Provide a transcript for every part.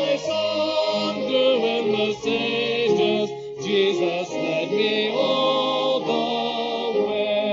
my song doing the sages. Jesus led me all the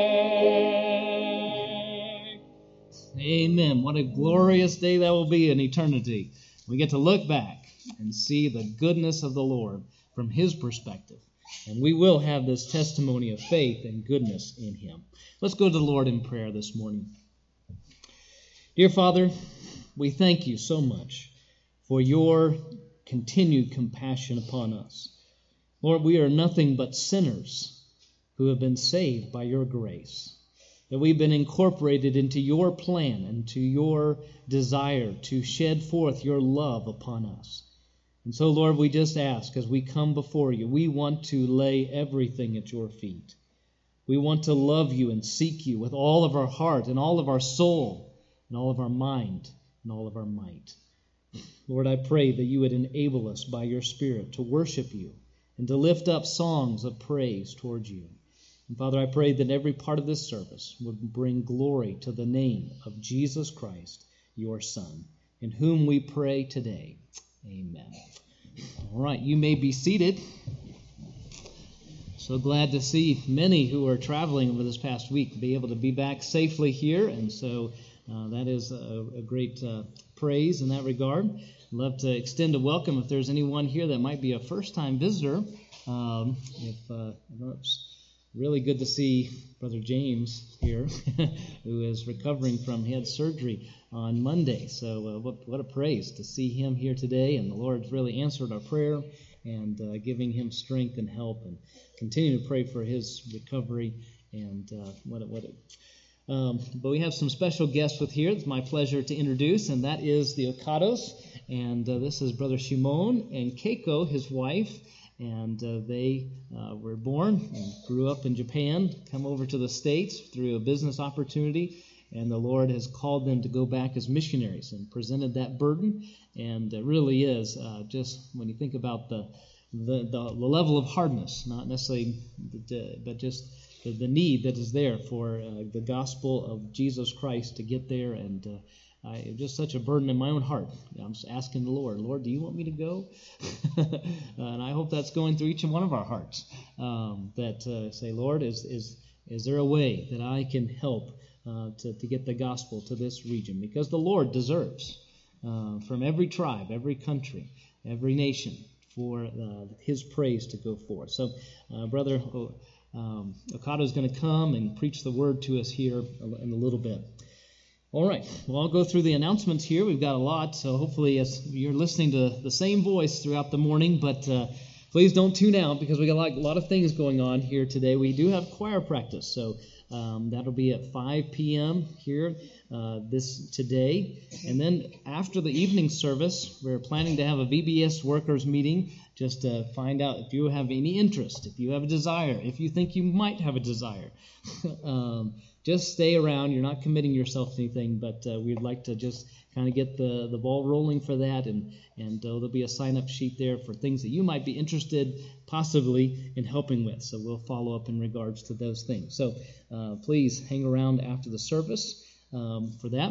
way. Amen. What a glorious day that will be in eternity. We get to look back and see the goodness of the Lord from His perspective. And we will have this testimony of faith and goodness in Him. Let's go to the Lord in prayer this morning. Dear Father, we thank you so much for your continued compassion upon us. Lord, we are nothing but sinners who have been saved by your grace, that we've been incorporated into your plan and to your desire to shed forth your love upon us. And so, Lord, we just ask as we come before you, we want to lay everything at your feet. We want to love you and seek you with all of our heart and all of our soul and all of our mind and all of our might. Lord, I pray that you would enable us by your Spirit to worship you and to lift up songs of praise towards you. And Father, I pray that every part of this service would bring glory to the name of Jesus Christ, your Son, in whom we pray today. Amen. All right, you may be seated. So glad to see many who are traveling over this past week be able to be back safely here, and so that is a great praise in that regard. I'd love to extend a welcome if there's anyone here that might be a first-time visitor. It's really good to see Brother James here, who is recovering from, he had surgery on Monday. So what a praise to see him here today, and the Lord's really answered our prayer and giving him strength and help, and continue to pray for his recovery. And but we have some special guests with here. It's my pleasure to introduce, and that is the Okados. And this is Brother Shimon and Keiko, his wife. And they were born and grew up in Japan, come over to the States through a business opportunity, and the Lord has called them to go back as missionaries and presented that burden. And it really is just when you think about the level of hardness, not necessarily, but just the need that is there for the gospel of Jesus Christ to get there. And just such a burden in my own heart. I'm just asking the Lord, do you want me to go? And I hope that's going through each and one of our hearts. Say, Lord, is there a way that I can help to get the gospel to this region? Because the Lord deserves from every tribe, every country, every nation for His praise to go forth. So, Brother Okada is going to come and preach the word to us here in a little bit. All right, well, I'll go through the announcements here. We've got a lot, so hopefully as you're listening to the same voice throughout the morning, but please don't tune out because we got a lot of things going on here today. We do have choir practice, so that'll be at 5 p.m. here today. And then after the evening service, we're planning to have a VBS workers meeting just to find out if you have any interest, if you have a desire, if you think you might have a desire. Just stay around. You're not committing yourself to anything, but we'd like to just kind of get the ball rolling for that, and there'll be a sign-up sheet there for things that you might be interested possibly in helping with. So we'll follow up in regards to those things. So please hang around after the service for that.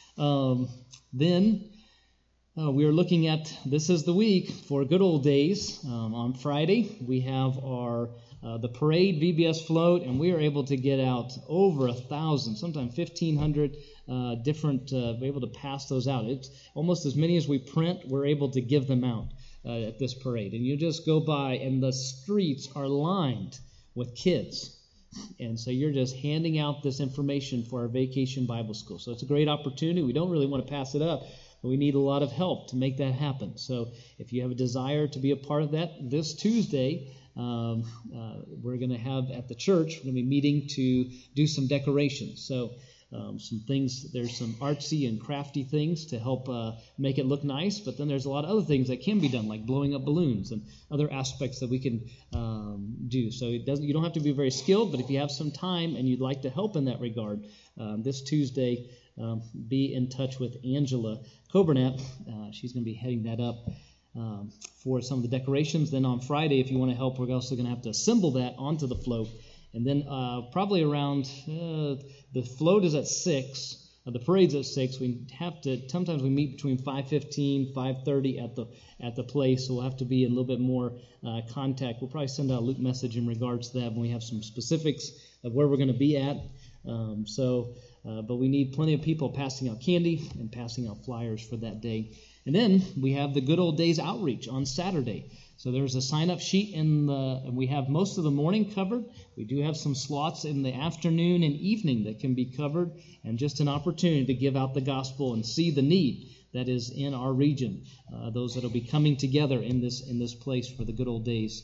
Then we are looking at, this is the week for good old days. On Friday, we have our the parade VBS float, and we are able to get out over 1,000, sometimes 1,500 different, we're able to pass those out. It's almost as many as we print, we're able to give them out at this parade. And you just go by, and the streets are lined with kids. And so you're just handing out this information for our Vacation Bible School. So it's a great opportunity. We don't really want to pass it up, but we need a lot of help to make that happen. So if you have a desire to be a part of that, this Tuesday, we're going to have at the church, we're going to be meeting to do some decorations. So some things, there's some artsy and crafty things to help make it look nice, but then there's a lot of other things that can be done, like blowing up balloons and other aspects that we can do. So you don't have to be very skilled, but if you have some time and you'd like to help in that regard, this Tuesday, be in touch with Angela Coburnett. She's going to be heading that up for some of the decorations. Then on Friday, if you want to help, we're also going to have to assemble that onto the float. And then probably around, the float is at 6, the parade's at 6. Sometimes we meet between 5:15, 5:30 at the place, so we'll have to be in a little bit more contact. We'll probably send out a loop message in regards to that when we have some specifics of where we're going to be at. But we need plenty of people passing out candy and passing out flyers for that day. And then we have the Good Old Days outreach on Saturday. So there's a sign-up sheet and we have most of the morning covered. We do have some slots in the afternoon and evening that can be covered, and just an opportunity to give out the gospel and see the need that is in our region. Those that will be coming together in this place for the Good Old Days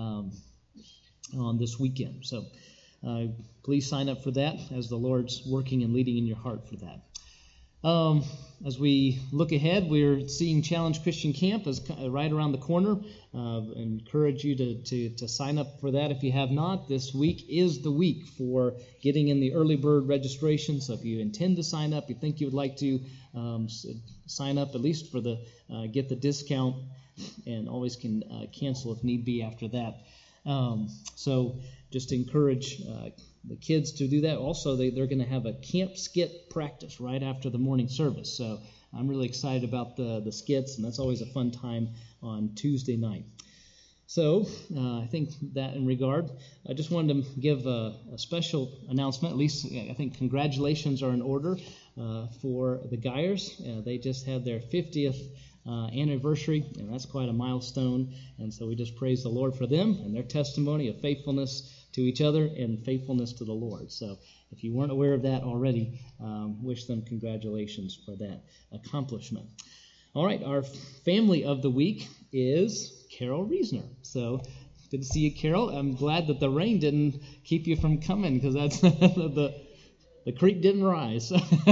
on this weekend. So please sign up for that as the Lord's working and leading in your heart for that. As we look ahead, we're seeing Challenge Christian Camp is right around the corner. Encourage you to sign up for that if you have not. This week is the week for getting in the early bird registration. So if you intend to sign up, you think you would like to sign up at least for get the discount, and always can cancel if need be after that. So just encourage the kids to do that. Also, they're going to have a camp skit practice right after the morning service. So I'm really excited about the skits, and that's always a fun time on Tuesday night. So I think that in regard, I just wanted to give a special announcement. At least I think congratulations are in order for the Geyers. They just had their 50th anniversary, and that's quite a milestone. And so we just praise the Lord for them and their testimony of faithfulness to each other and faithfulness to the Lord. So if you weren't aware of that already, wish them congratulations for that accomplishment. All right, our family of the week is Carol Reesner. So good to see you, Carol. I'm glad that the rain didn't keep you from coming, because that's the creek didn't rise.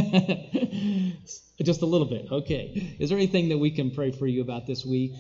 Just a little bit. Okay. Is there anything that we can pray for you about this week?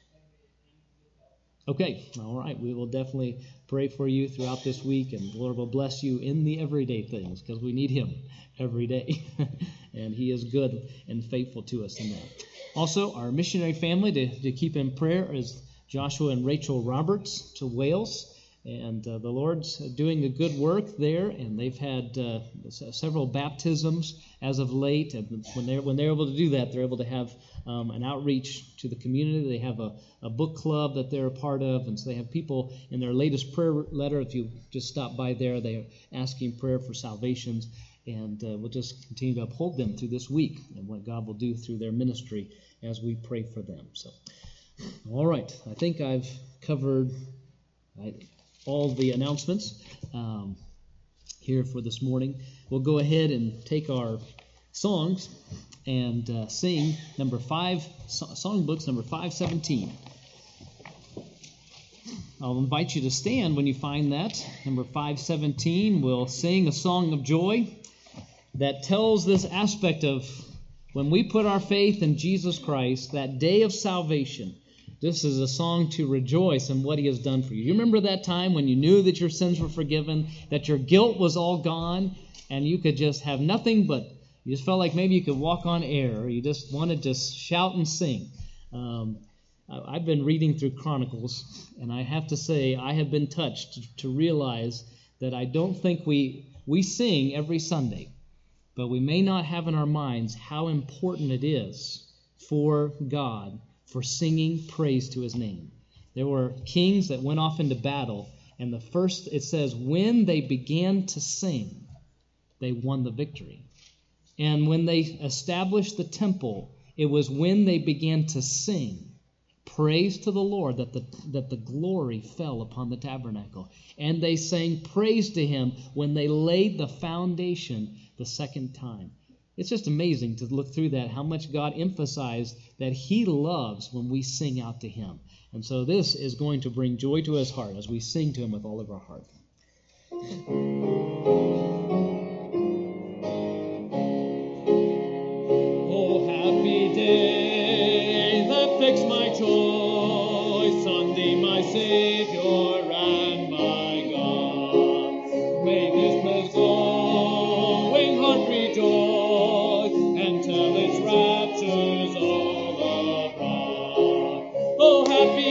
Okay. All right. We will definitely pray for you throughout this week, and the Lord will bless you in the everyday things, because we need Him every day. And He is good and faithful to us in that. Also, our missionary family to keep in prayer is Joshua and Rachel Roberts to Wales. And the Lord's doing a good work there, and they've had several baptisms as of late. And when they're able to do that, they're able to have an outreach to the community. They have a book club that they're a part of, and so they have people in their latest prayer letter. If you just stop by there, they are asking prayer for salvations, and we'll just continue to uphold them through this week and what God will do through their ministry as we pray for them. So, all right, I think I've covered all the announcements here for this morning. We'll go ahead and take our songs and sing number 5, songbooks number 517. I'll invite you to stand when you find that. Number 517, we'll sing a song of joy that tells this aspect of when we put our faith in Jesus Christ, that day of salvation. This is a song to rejoice in what He has done for you. You remember that time when you knew that your sins were forgiven, that your guilt was all gone, and you could just have nothing but, you just felt like maybe you could walk on air, or you just wanted to shout and sing. I've been reading through Chronicles, and I have to say I have been touched to realize that I don't think we sing every Sunday, but we may not have in our minds how important it is for God for singing praise to His name. There were kings that went off into battle, and it says, when they began to sing, they won the victory. And when they established the temple, it was when they began to sing praise to the Lord that the glory fell upon the tabernacle. And they sang praise to Him when they laid the foundation the second time. It's just amazing to look through that, how much God emphasized that He loves when we sing out to Him. And so this is going to bring joy to His heart as we sing to Him with all of our heart. Oh, happy day that fixed my choice on Thee, my Savior and my God. May this blessed glowing heart rejoice, oh,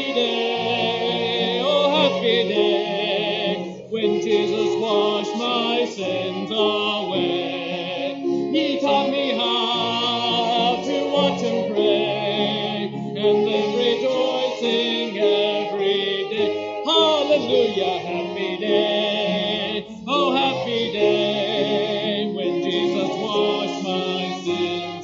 happy day, when Jesus washed my sins away. He taught me hallelujah, happy day. Oh, happy day when Jesus washed my sins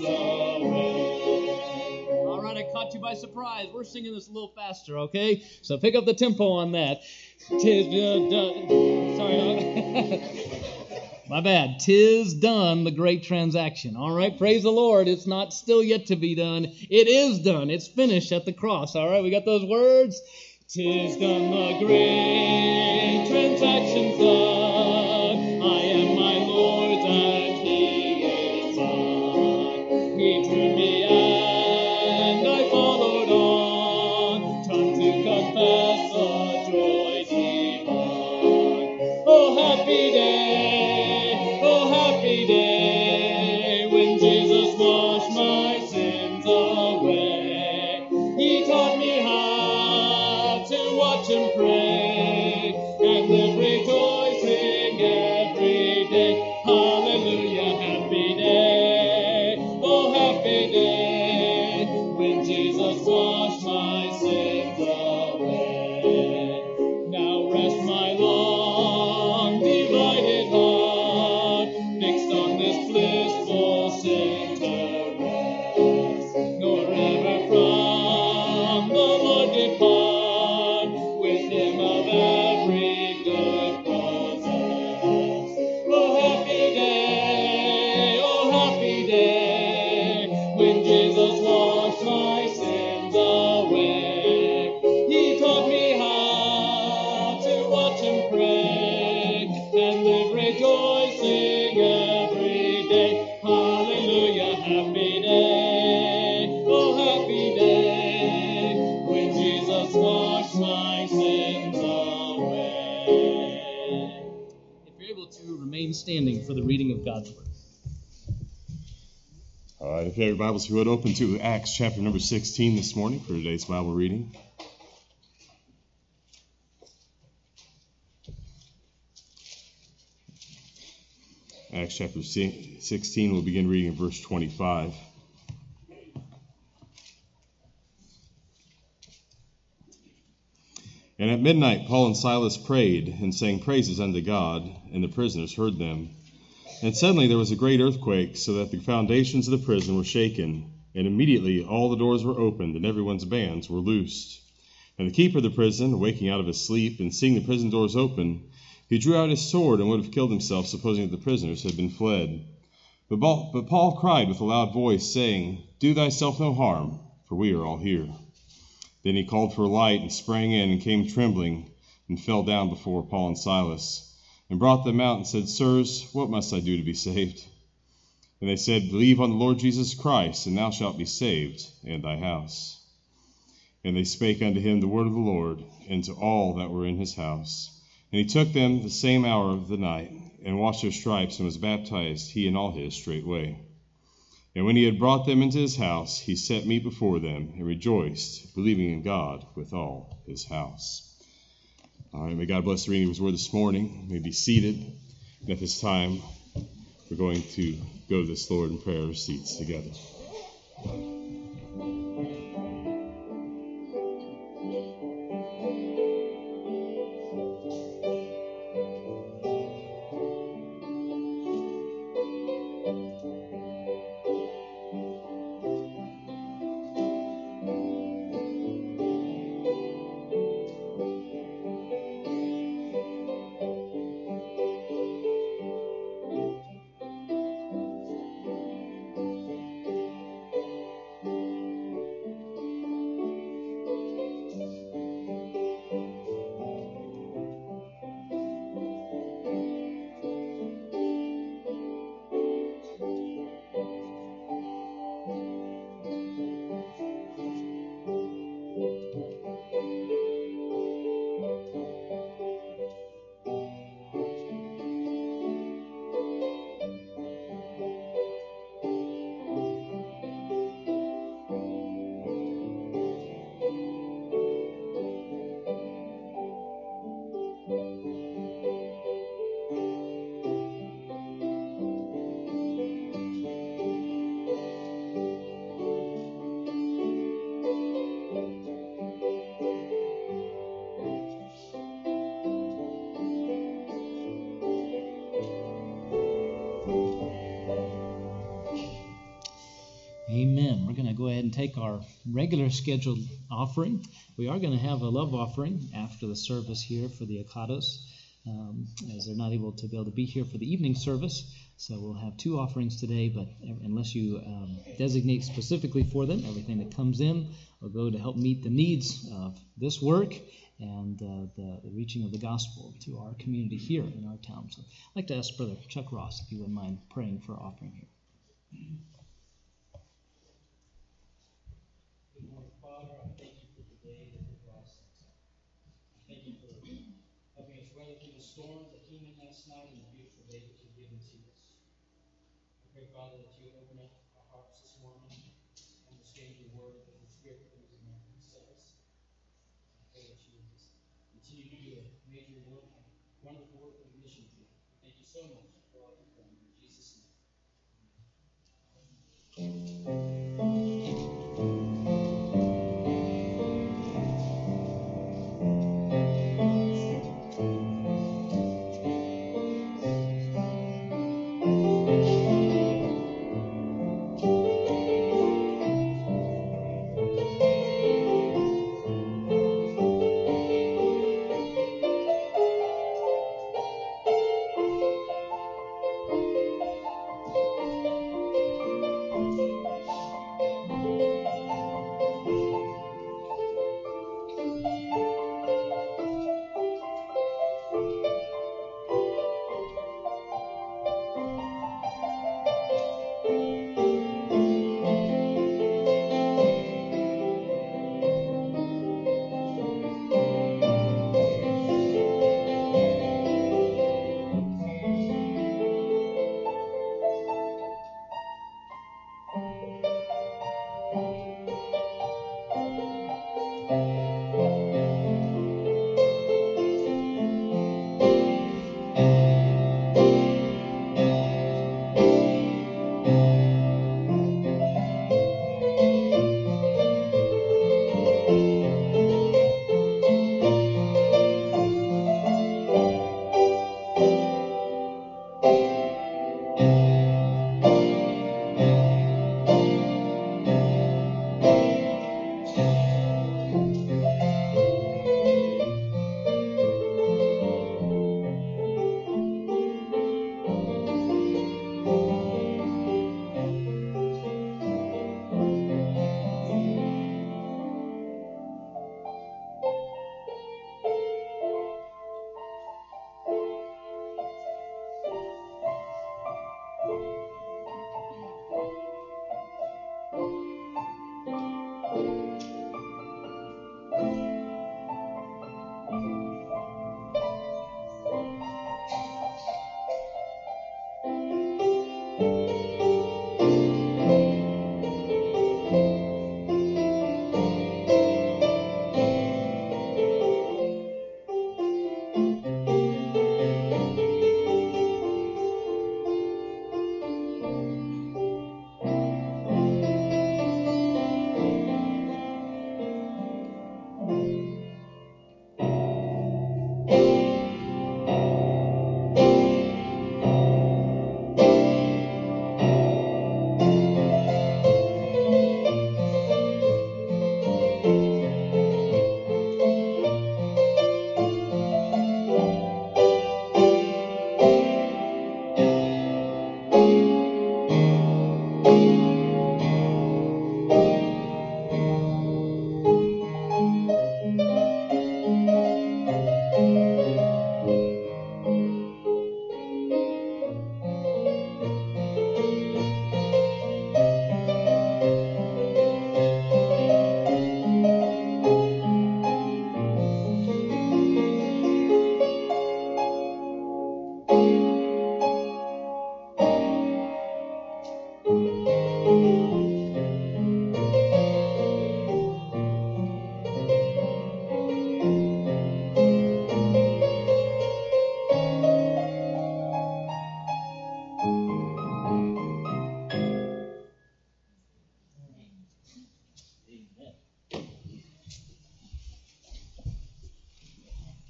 away. All right, I caught you by surprise. We're singing this a little faster, okay? So pick up the tempo on that. Tis done. Sorry. My bad. Tis done, the great transaction. All right, praise the Lord. It's not still yet to be done. It is done. It's finished at the cross. All right, we got those words? Tis done, the great transaction's done. I am my Lord's and He is mine. He drew me and I followed on. Time to confess the joy divine. Oh, happy day, oh, happy day, when Jesus washed my sins away. He taught me how to watch and pray, and live rejoicing every day. Hallelujah, happy day, oh, happy day, when Jesus washed my sins away. Now rest my long divided heart, fixed on this blissful center rest, nor ever from the Lord depart, with Him of every good possess. Oh, happy day, when Jesus washed my sins away. He taught me how to watch and pray, and live rejoicing every day. Hallelujah, happy day, oh, happy day, when Jesus washed my sins away. If you're able to, remain standing for the reading of God's Word. All right, if you have your Bibles, if you would open to Acts chapter number 16 this morning for today's Bible reading. Acts chapter 16, we'll begin reading in verse 25. And at midnight Paul and Silas prayed and sang praises unto God, and the prisoners heard them. And suddenly there was a great earthquake, so that the foundations of the prison were shaken. And immediately all the doors were opened, and everyone's bands were loosed. And the keeper of the prison, waking out of his sleep, and seeing the prison doors open, he drew out his sword and would have killed himself, supposing that the prisoners had been fled. But Paul cried with a loud voice, saying, Do thyself no harm, for we are all here. Then he called for a light, and sprang in, and came trembling, and fell down before Paul and Silas, and brought them out, and said, Sirs, what must I do to be saved? And they said, Believe on the Lord Jesus Christ, and thou shalt be saved, and thy house. And they spake unto him the word of the Lord, and to all that were in his house. And he took them the same hour of the night, and washed their stripes, and was baptized, he and all his straightway. And when he had brought them into his house, he set meat before them, and rejoiced, believing in God with all his house. All right, may God bless the reading of his word this morning. You may be seated. And at this time, we're going to go to this Lord in prayer, our seats together. take our regular scheduled offering. We are going to have a love offering after the service here for the Okados, as they're not able to be here for the evening service. So we'll have 2 offerings today, but unless you designate specifically for them, everything that comes in will go to help meet the needs of this work and the reaching of the gospel to our community here in our town. So I'd like to ask Brother Chuck Ross if you wouldn't mind praying for our offering here. Good morning, Father. I thank you for the day that you brought us into. I thank you for helping us weather through the storms that came in last night and the beautiful day that you've given to us. I pray, Father, that you would open up our hearts this morning, understand your word, as the Spirit moves in our ourselves. I pray that you would just continue to do a major work, a wonderful work of mission field. Thank you so much for all you've done. In Jesus' name.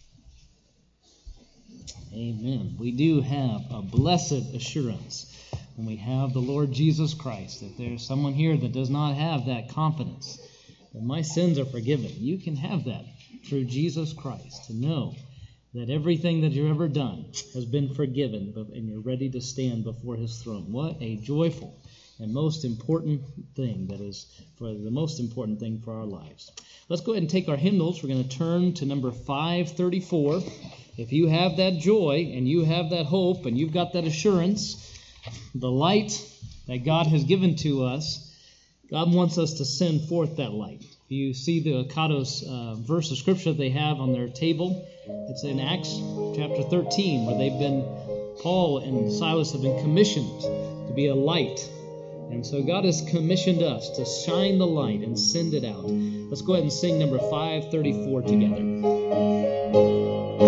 Amen. We do have a blessed assurance when we have the Lord Jesus Christ. If there's someone here that does not have that confidence, that my sins are forgiven, you can have that through Jesus Christ, to know that everything that you've ever done has been forgiven, and you're ready to stand before his throne. What a joyful and most important thing that is for the most important thing for our lives. Let's go ahead and take our hymnals. We're going to turn to number 534. If you have that joy and you have that hope and you've got that assurance, the light that God has given to us, God wants us to send forth that light. You see the Okados verse of Scripture they have on their table. It's in Acts chapter 13, where Paul and Silas have been commissioned to be a light. And so God has commissioned us to shine the light and send it out. Let's go ahead and sing number 534 together.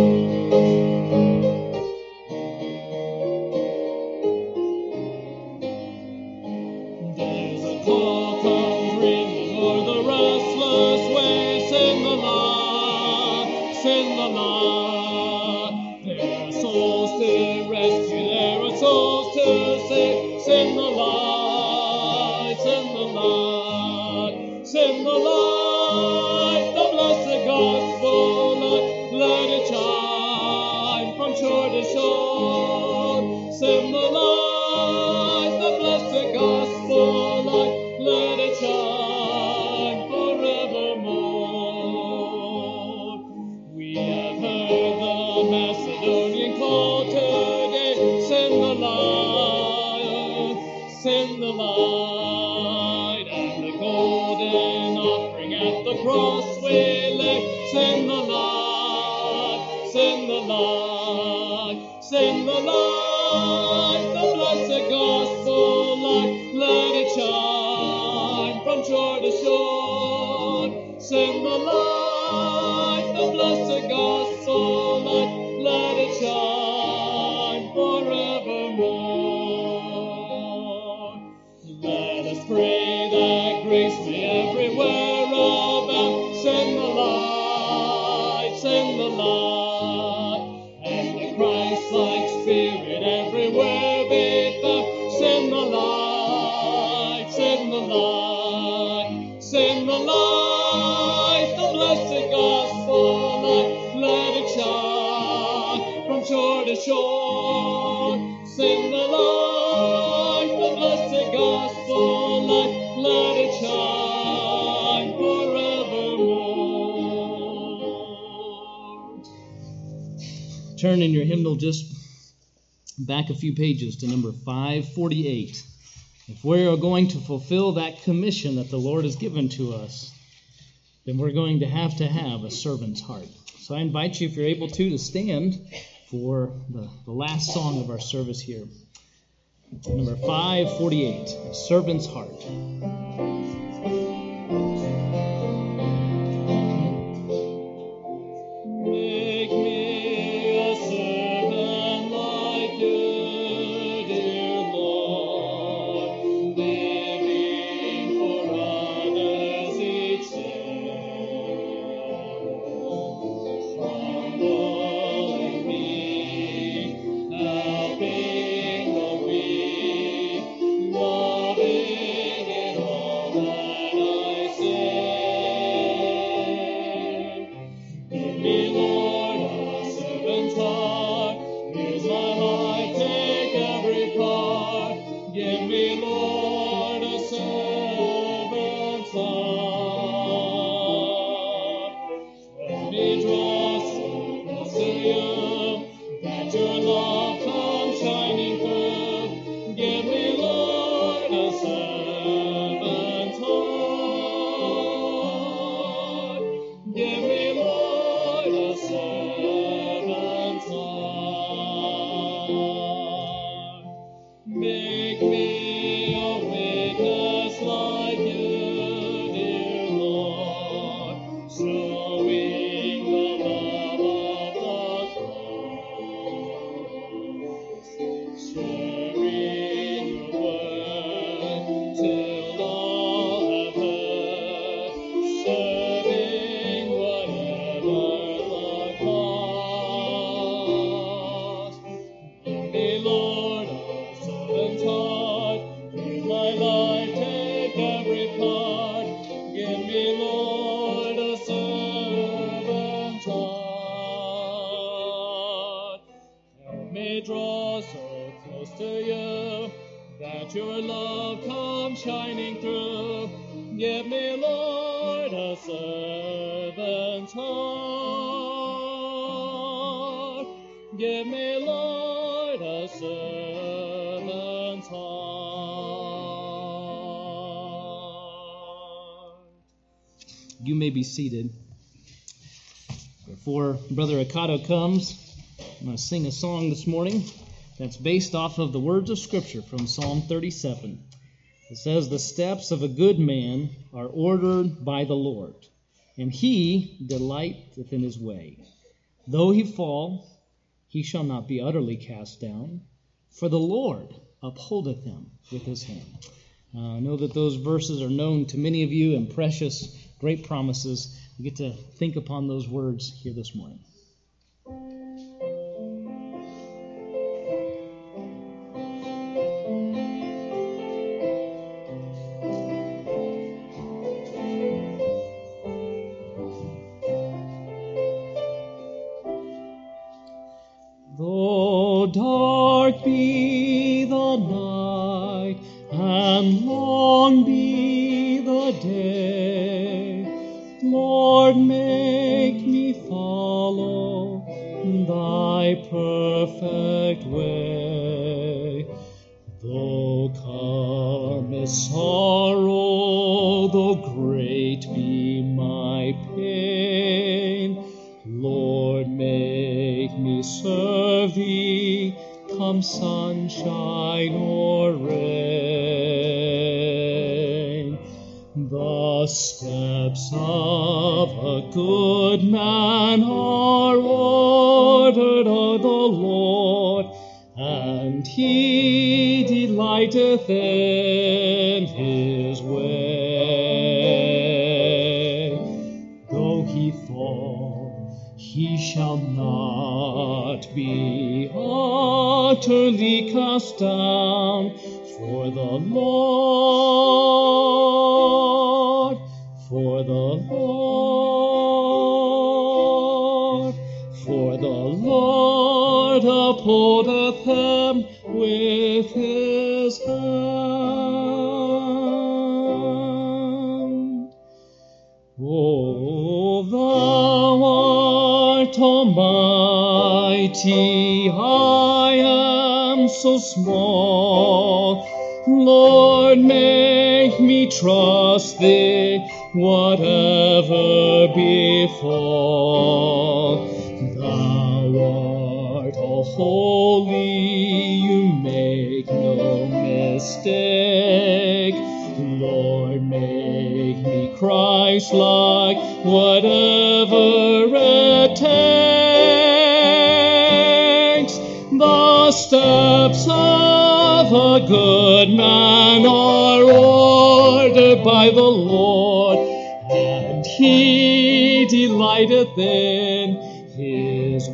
Turn in your hymnal just back a few pages to number 548. If we are going to fulfill that commission that the Lord has given to us, then we're going to have a servant's heart. So I invite you, if you're able to stand for the last song of our service here. Number 548, a servant's heart. Loving it all. to you, that your love comes shining through. Give me, Lord, a servant's heart. Give me, Lord, a servant's heart. You may be seated. Before Brother Ocado comes, I'm going to sing a song this morning that's based off of the words of Scripture from Psalm 37. It says, "The steps of a good man are ordered by the Lord, and he delighteth in his way. Though he fall, he shall not be utterly cast down, for the Lord upholdeth him with his hand." I know that those verses are known to many of you and precious, great promises. We get to think upon those words here this morning. Though dark be the night and long be the day, Lord, make me follow thy perfect way. Though cometh sorrow, though great be my pain, Lord, make me serve thee, come sunshine or rain. The steps of a good man are ordered of the Lord, and he delighteth in his way. Though he fall, he shall not be utterly cast down, for the Lord upholdeth him with his hand. O thou art almighty, I am so small. Lord, make me trust thee, whatever befall. Thou art all holy, you make no mistake. Lord, make me Christ-like, whatever it takes. The steps of a good man are ordered by the Lord, and he delighteth in his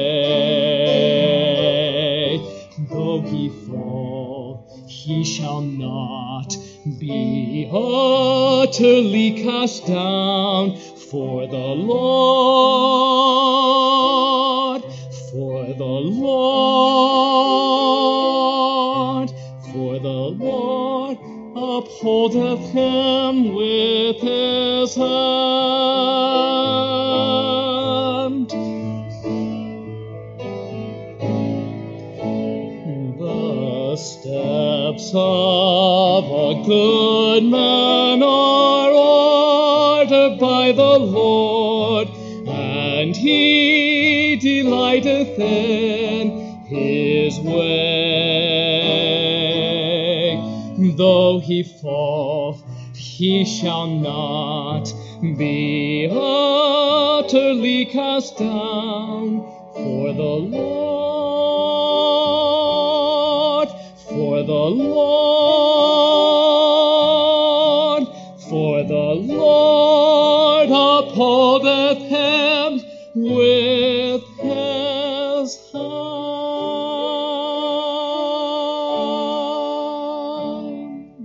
way. Though he fall, he shall not be utterly cast down, for the Lord upholdeth him with his hand. The steps of a good man are ordered by the Lord, and he delighteth in his way. Though he fall, he shall not be utterly cast down, for the Lord upholdeth him with his hand.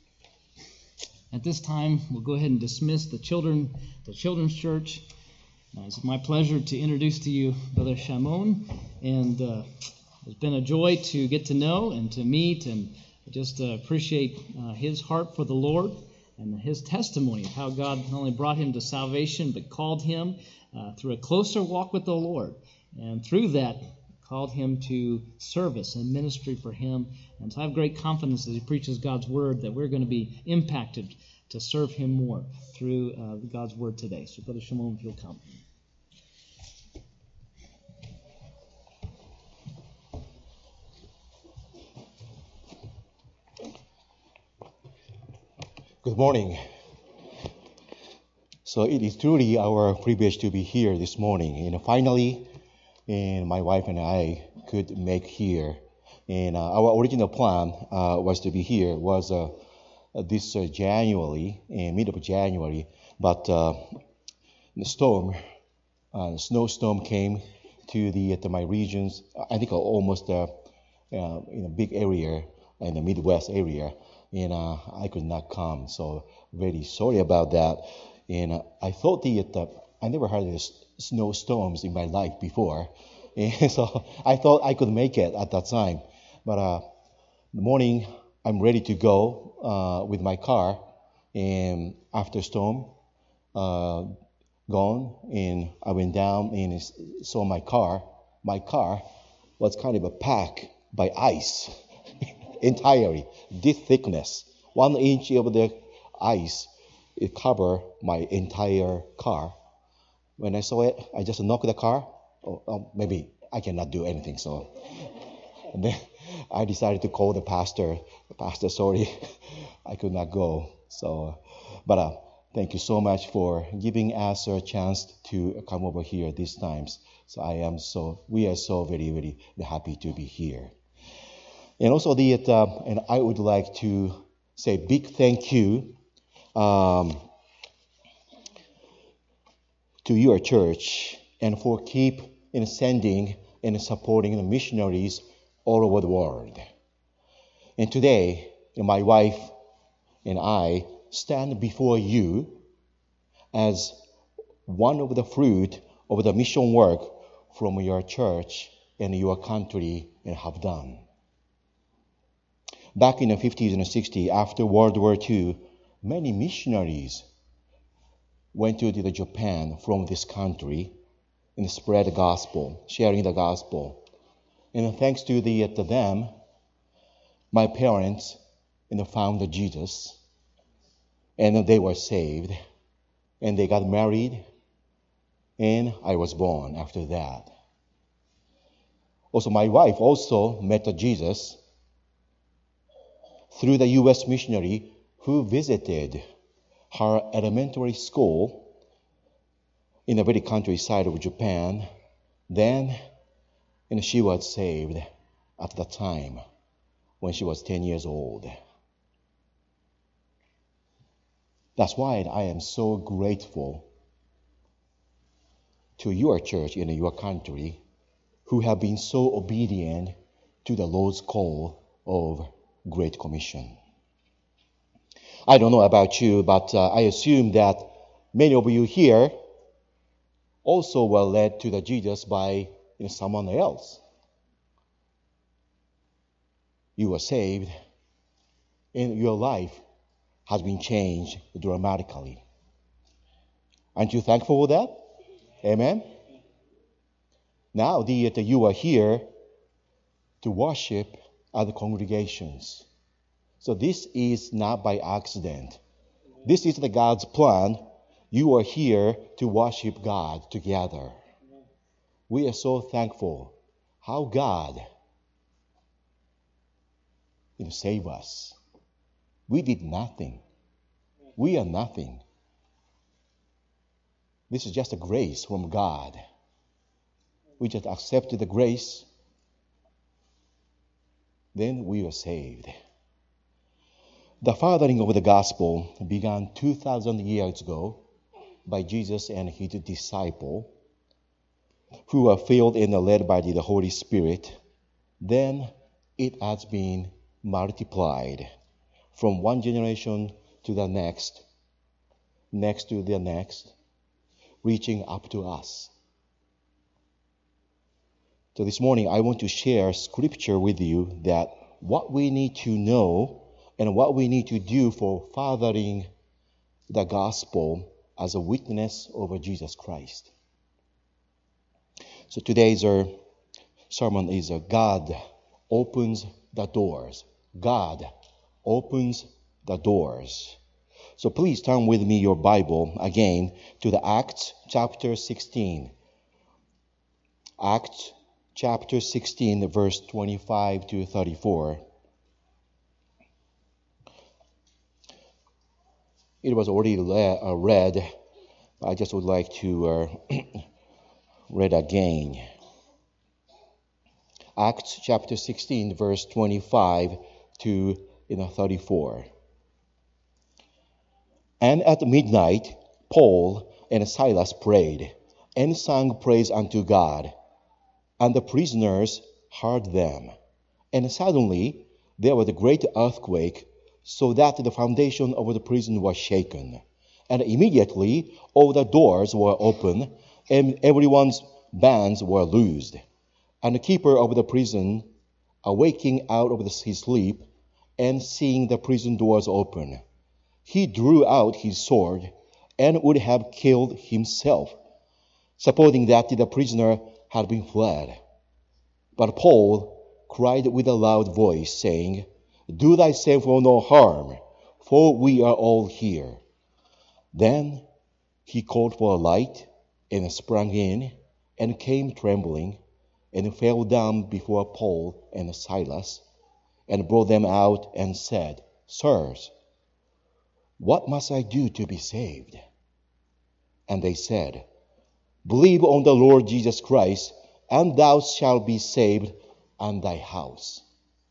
At this time, we'll go ahead and dismiss the children's church. It's my pleasure to introduce to you Brother Shimon, and it's been a joy to get to know and to meet, and just appreciate his heart for the Lord and his testimony of how God not only brought him to salvation, but called him through a closer walk with the Lord, and through that called him to service and ministry for him. And so I have great confidence as he preaches God's word that we're going to be impacted to serve him more through God's word today. So Brother Shimon, if you'll come. Good morning. So it is truly our privilege to be here this morning. And finally, my wife and I could make here. And our original plan was to be here this January, mid of January. But the snowstorm came to my regions. I think almost in a big area in the Midwest area. And I could not come, so very sorry about that. And I thought I never had snowstorms in my life before, and so I thought I could make it at that time. But the morning, I'm ready to go with my car, and after storm gone, and I went down and saw my car. My car was kind of packed by ice. Entirely, this thickness, 1 inch of the ice, it covered my entire car. When I saw it, I just knocked the car. Maybe I cannot do anything, so and then I decided to call the pastor. Pastor, sorry, I could not go. So, but thank you so much for giving us a chance to come over here these times. So we are so very, very happy to be here. And also, and I would like to say big thank you to your church and for keep sending and supporting the missionaries all over the world. And today, my wife and I stand before you as one of the fruit of the mission work from your church and your country and have done. Back in the 50s and 60s, after World War II, many missionaries went to Japan from this country and spread the gospel, sharing the gospel. And thanks to them, my parents found Jesus, and they were saved, and they got married, and I was born after that. Also, my wife also met Jesus through the U.S. missionary who visited her elementary school in the very countryside of Japan. Then, and she was saved at the time when she was 10 years old. That's why I am so grateful to your church in your country who have been so obedient to the Lord's call of Great Commission. I don't know about you, but I assume that many of you here also were led to the Jesus by someone else. You were saved, and your life has been changed dramatically. Aren't you thankful for that? Amen? Now you are here to worship other congregations. So this is not by accident. This is the God's plan. You are here to worship God together. We are so thankful how God saved us. We did nothing. We are nothing. This is just a grace from God. We just accepted the grace. Then we were saved. The fathering of the gospel began 2,000 years ago by Jesus and his disciple, who were filled and led by the Holy Spirit. Then it has been multiplied from one generation to the next to the next. reaching up to us. So this morning I want to share scripture with you that what we need to know and what we need to do for furthering the gospel as a witness over Jesus Christ. So today's sermon is God opens the doors. God opens the doors. So please turn with me your Bible again to the Acts chapter 16. Acts chapter 16, verse 25 to 34. It was already read. I just would like to read again. Acts chapter 16, verse 25 to 34. And at midnight, Paul and Silas prayed and sang praise unto God. And the prisoners heard them. And suddenly there was a great earthquake, so that the foundation of the prison was shaken. And immediately all the doors were open, and everyone's bands were loosed. And the keeper of the prison, awaking out of his sleep, and seeing the prison doors open, he drew out his sword and would have killed himself, supposing that the prisoner had been fled. But Paul cried with a loud voice, saying, Do thyself no harm, for we are all here. Then he called for a light, and sprang in, and came trembling, and fell down before Paul and Silas, and brought them out, and said, Sirs, what must I do to be saved? And they said, Believe on the Lord Jesus Christ, and thou shalt be saved, and thy house.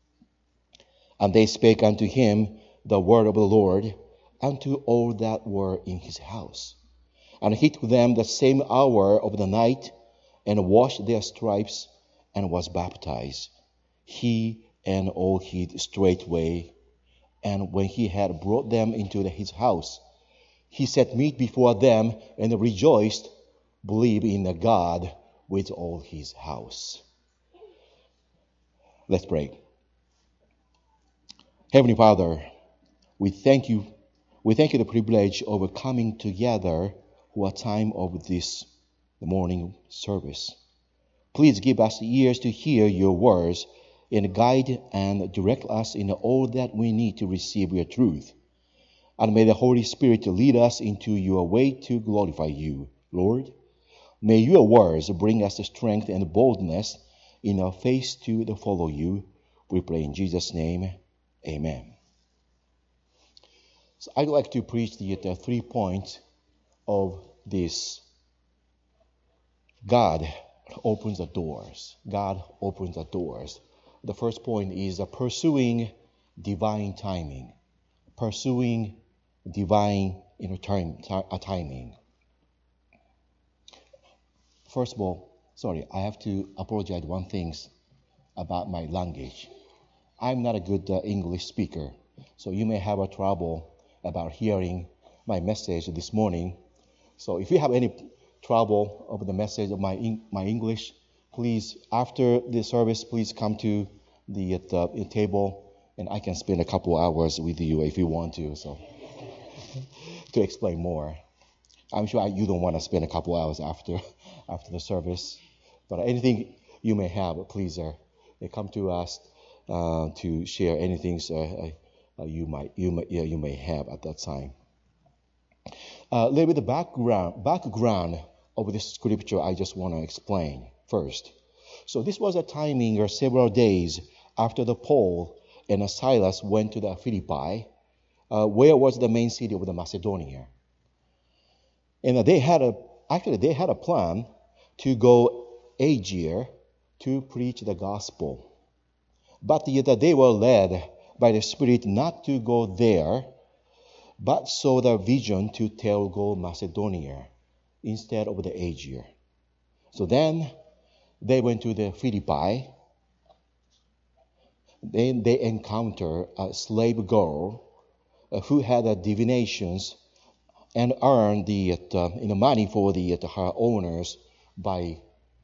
And they spake unto him the word of the Lord, and to all that were in his house. And he took them the same hour of the night, and washed their stripes, and was baptized, he and all hid straightway. And when he had brought them into his house, he set meat before them, and rejoiced, believe in the God with all his house. Let's pray. Heavenly Father, we thank you the privilege of coming together for a time of this morning service. Please give us ears to hear your words, and guide and direct us in all that we need to receive your truth. And may the Holy Spirit lead us into your way to glorify you, Lord. May your words bring us strength and boldness in our faith to follow you. We pray in Jesus' name. Amen. So I'd like to preach the 3 points of this. God opens the doors. God opens the doors. The first point is pursuing divine timing. Pursuing divine timing. First of all, I have to apologize one thing about my language. I'm not a good English speaker, so you may have a trouble about hearing my message this morning. So if you have any trouble over the message of my English, please, after the service, please come to the table, and I can spend a couple hours with you if you want to. So to explain more, I'm sure you don't want to spend a couple hours after the service, but anything you may have, please come to us to share anything you may have at that time. A little bit of background of this scripture I just want to explain first. So this was a timing several days after the Paul and Silas went to the Philippi, where was the main city of the Macedonia. And they had a plan to go Asia to preach the gospel. But yet they were led by the Spirit not to go there, but saw the vision to go Macedonia instead of the Asia. So then they went to the Philippi. Then they encountered a slave girl who had divinations and earn the money for her owners by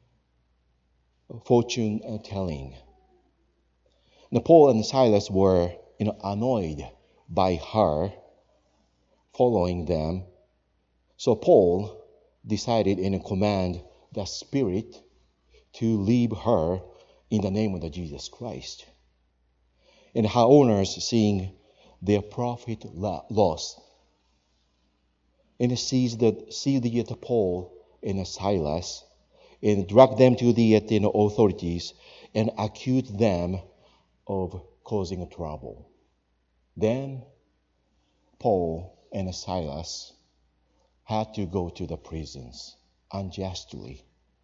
fortune telling. Now, Paul and Silas were annoyed by her following them. So Paul decided and command the spirit to leave her in the name of Jesus Christ. And her owners, seeing their profit loss, and see the Paul and Silas, and drag them to the authorities and accuse them of causing trouble. Then Paul and Silas had to go to the prisons unjustly.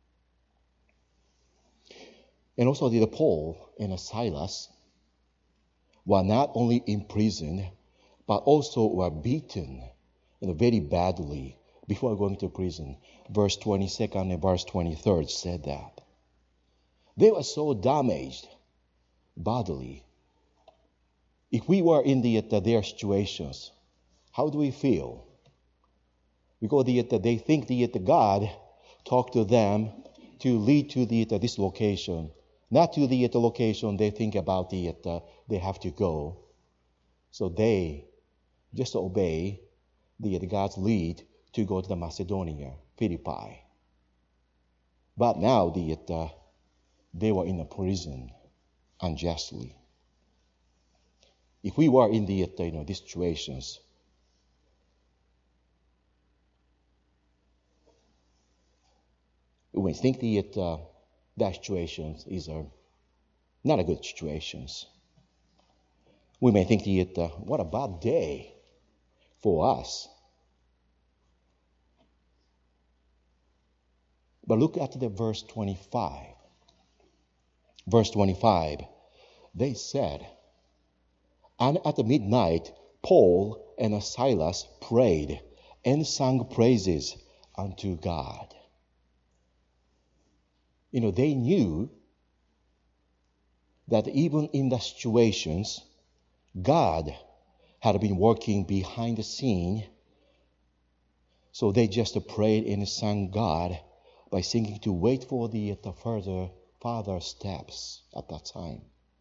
And also the Paul and Silas were not only imprisoned, but also were beaten very badly before going to prison. Verse 22nd and verse 23rd said that. They were so damaged bodily. If we were in their situations, how do we feel? Because they think God talked to them to lead to this location, not to the location they think about they have to go. So they just obey God's lead to go to the Macedonia, Philippi. But now they were in a prison unjustly. If we were in these situations, we think that situations is not a good situations. We may think what a bad day for us. But look at the verse 25. Verse 25, they said, and at midnight Paul and Silas prayed and sang praises unto God. They knew that even in the situations, God had been working behind the scene. So they just prayed and sang God by singing to wait for the further steps at that time.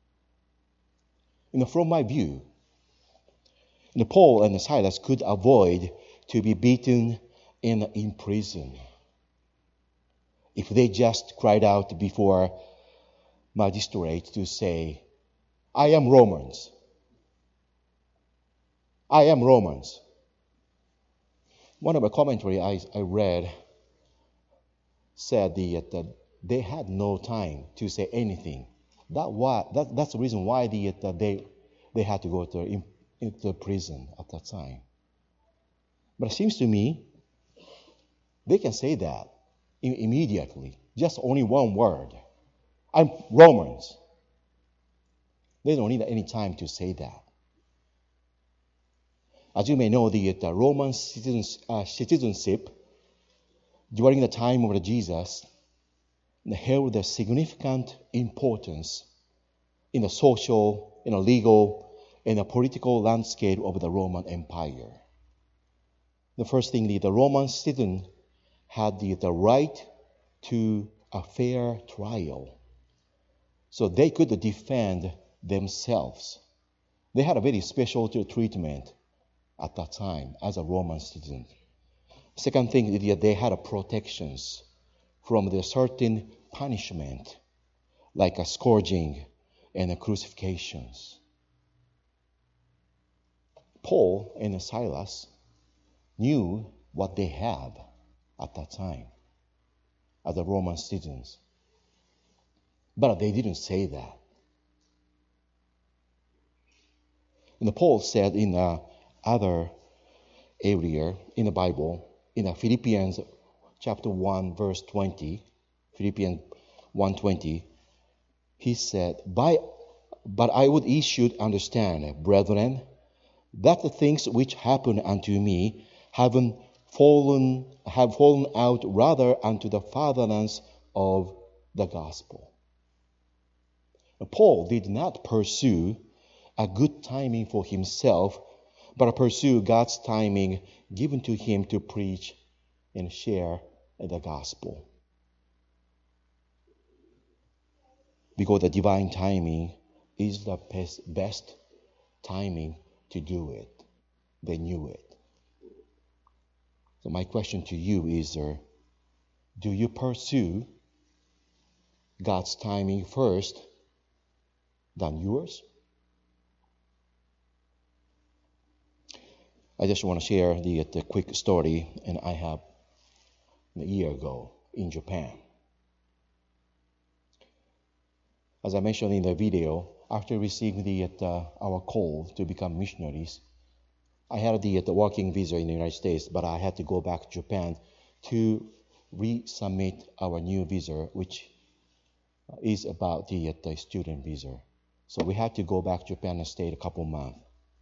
From my view, Paul and Silas could avoid to be beaten and in prison if they just cried out before magistrate to say, I am Romans. I am Romans. One of the commentary I read said that they had no time to say anything. That's the reason why they had to go into prison at that time. But it seems to me they can say that immediately, just only one word. I'm Romans. They don't need any time to say that. As you may know, the Roman citizenship during the time of Jesus held a significant importance in the social, legal, and the political landscape of the Roman Empire. The first thing, the Roman citizen had the right to a fair trial, so they could defend themselves. They had a very special treatment at that time as a Roman citizen. Second thing, they had protections from the certain punishment, like a scourging and crucifixions. Paul and Silas knew what they had at that time as the Roman citizens, but they didn't say that. And Paul said in other area in the Bible, in Philippians chapter 1, verse 20, Philippians 1:20, he said, But I would ye should understand, brethren, that the things which happen unto me have fallen out rather unto the furtherance of the gospel. Paul did not pursue a good timing for himself, but pursue God's timing given to him to preach and share the gospel. Because the divine timing is the best timing to do it. They knew it. So my question to you is, do you pursue God's timing first than yours? I just want to share the quick story, and I have a year ago in Japan. As I mentioned in the video, after receiving our call to become missionaries, I had the working visa in the United States, but I had to go back to Japan to resubmit our new visa, which is about the student visa. So we had to go back to Japan and stay a couple months.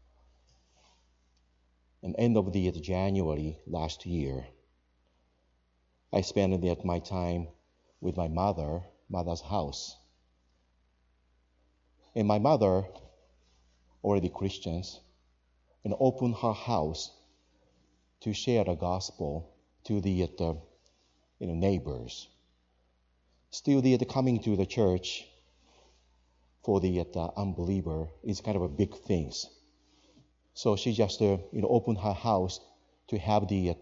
And end of the January last year, I spent my time with my mother's house. And my mother, already Christians, and opened her house to share the gospel to the neighbors. Still, the coming to the church for the unbeliever is kind of a big thing. So she just opened her house to have the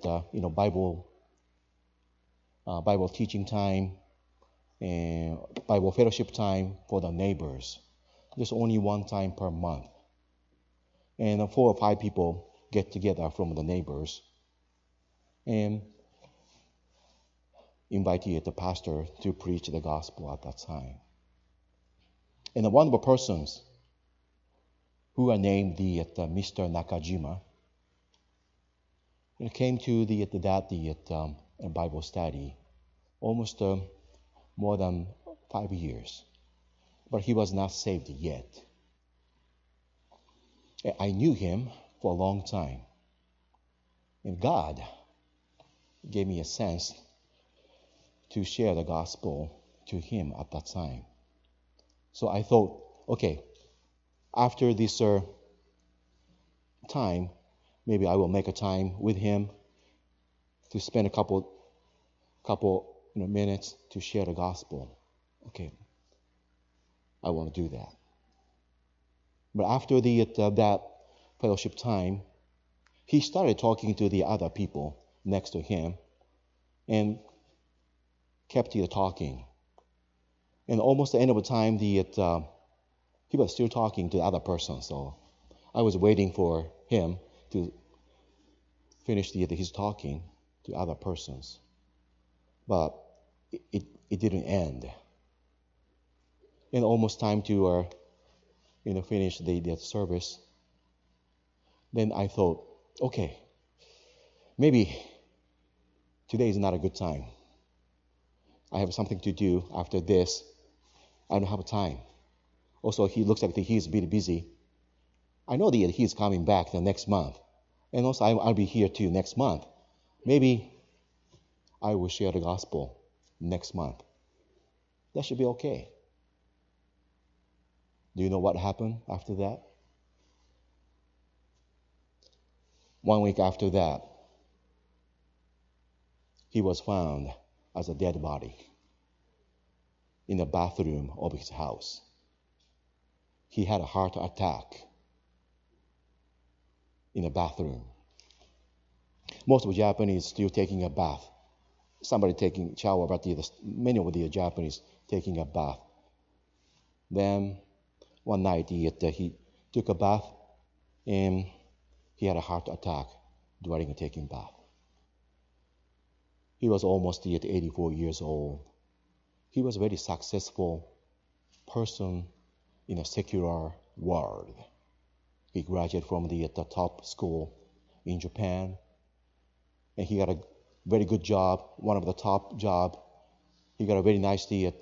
Bible teaching time and Bible fellowship time for the neighbors. Just only one time per month. And 4 or 5 people get together from the neighbors and invited the pastor to preach the gospel at that time. And one of the persons who are named Mr. Nakajima came to that Bible study almost more than 5 years. But he was not saved yet. I knew him for a long time. And God gave me a sense to share the gospel to him at that time. So I thought, okay, after this time, maybe I will make a time with him to spend a couple minutes to share the gospel. Okay, I want to do that. But after that fellowship time, he started talking to the other people next to him and kept talking. And almost the end of the time, he was still talking to the other person. So I was waiting for him to finish his talking to other persons. But it didn't end. And almost time to finish the service. Then I thought, okay, maybe today is not a good time. I have something to do after this. I don't have time. Also, he looks like he's a bit busy. I know that he's coming back the next month. And also, I'll be here too next month. Maybe I will share the gospel next month. That should be okay. Do you know what happened after that? 1 week after that, he was found as a dead body in the bathroom of his house. He had a heart attack in the bathroom. Most of the Japanese still taking a bath. Somebody taking a shower, but many of the Japanese taking a bath. Then one night he took a bath and he had a heart attack during taking a bath. He was almost 84 years old. He was a very successful person in a secular world. He graduated from the top school in Japan, and he got a very good job, one of the top job. He got a very nice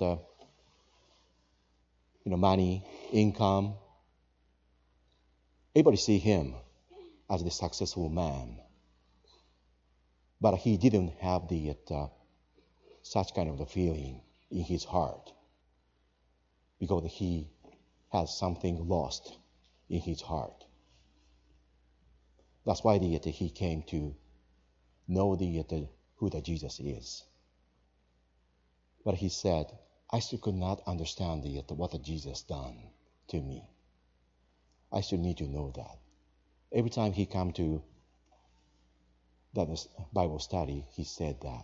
money, income. Everybody see him as the successful man, but he didn't have such kind of a feeling in his heart because he has something lost in his heart. That's why he came to know who the Jesus is. But he said, I still could not understand what the Jesus done to me. I still need to know that. Every time he come to that Bible study, he said that.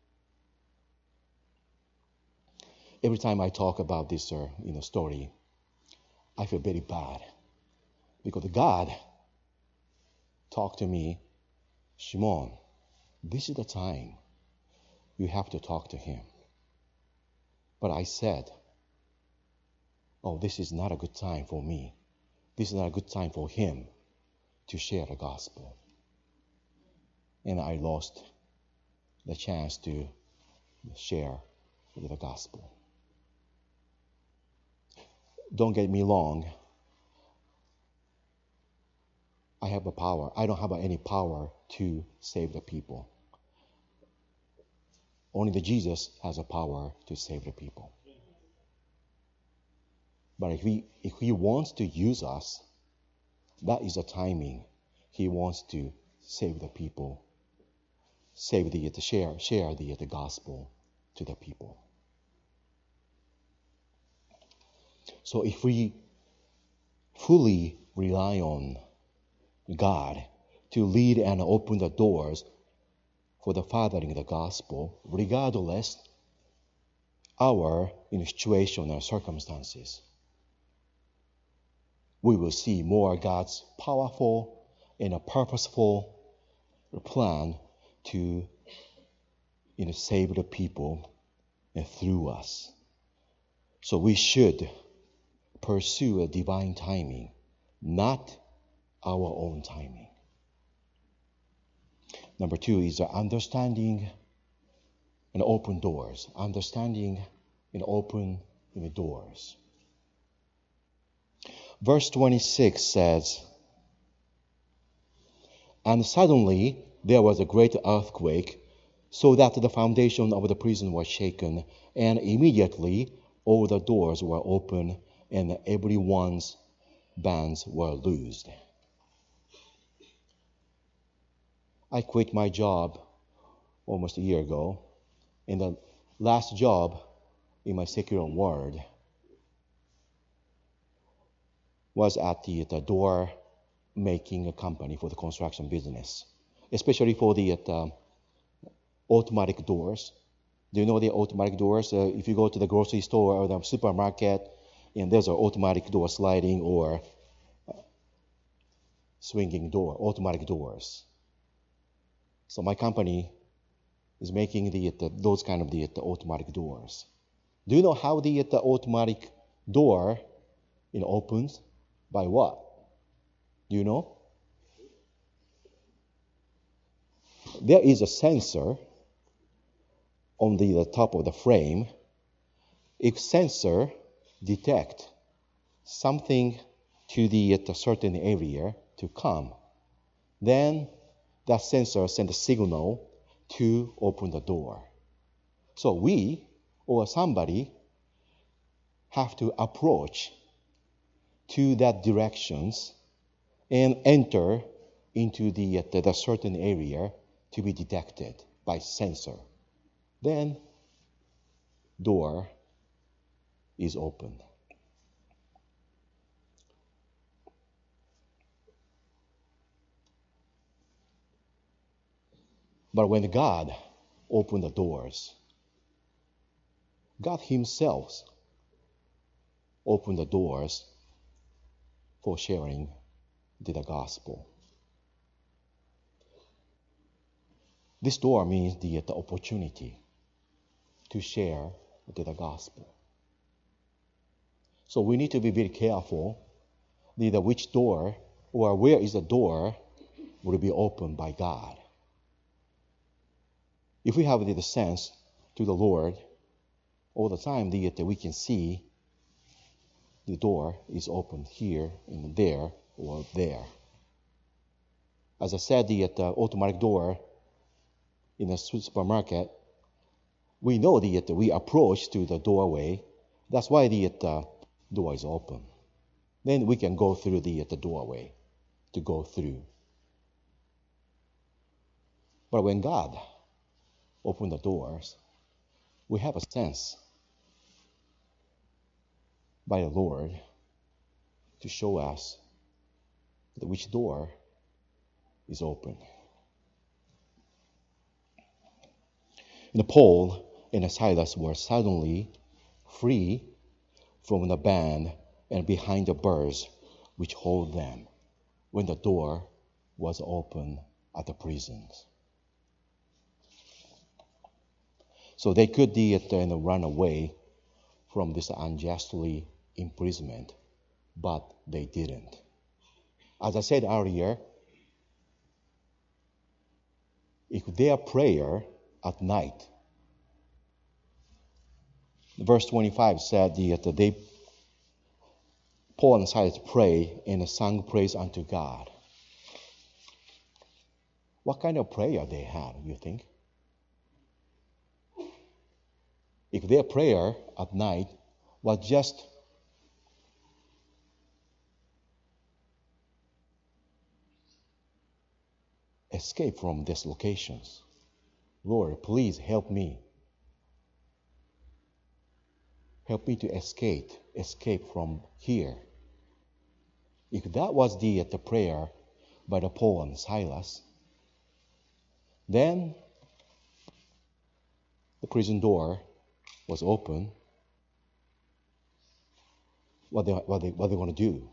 Every time I talk about this story, I feel very bad because God talked to me, Shimon, this is the time you have to talk to him. But I said, oh, this is not a good time for me. This is not a good time for him to share the gospel. And I lost the chance to share the gospel. Don't get me wrong. I have the power. I don't have any power to save the people. Only the Jesus has a power to save the people. But if he wants to use us, that is the timing. He wants to save the people, share the gospel to the people. So if we fully rely on God to lead and open the doors for the fathering the gospel, regardless our situation or circumstances, we will see more God's powerful and a purposeful plan to save the people and through us. So we should pursue a divine timing, not our own timing. Number 2 is understanding and open doors. Understanding and open doors. Verse 26 says, and suddenly there was a great earthquake, so that the foundation of the prison was shaken, and immediately all the doors were open, and everyone's bands were loosed. I quit my job almost a year ago, and the last job in my secular world was at the door making a company for the construction business, especially for the automatic doors. Do you know the automatic doors? If you go to the grocery store or the supermarket, and there's an automatic door sliding or swinging door, automatic doors. So my company is making those kind of the automatic doors. Do you know how the automatic door opens? By what? Do you know? There is a sensor on the top of the frame. If sensor detect something to the certain area to come, then that sensor sends a signal to open the door. So we or somebody have to approach to that directions and enter into the certain area to be detected by sensor. Then door is open. But when God opened the doors, God himself opened the doors for sharing the gospel. This door means the opportunity to share the gospel. So we need to be very careful which door or where is the door will be opened by God. If we have the sense to the Lord all the time, we can see the door is open here and there or there. As I said, the automatic door in a supermarket, we know that we approach to the doorway. That's why the door is open. Then we can go through the doorway to go through. But when God opened the doors, we have a sense by the Lord to show us which door is open. And Paul and Silas were suddenly free from the band and behind the bars which hold them when the door was open at the prisons. So they could run away from this unjustly imprisonment, but they didn't. As I said earlier, if their prayer at night, verse 25 said that Paul and Silas prayed and sang praise unto God. What kind of prayer they had, you think? If their prayer at night was just escape from these locations. Lord, please help me. Help me to escape from here. If that was the prayer by the Paul and Silas, then the prison door was open. What they going to do?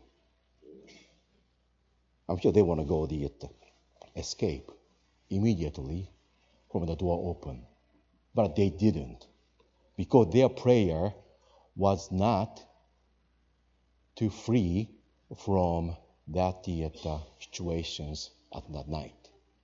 I'm sure they want to go escape immediately from the door open, but they didn't, because their prayer was not to free from that situations at that night.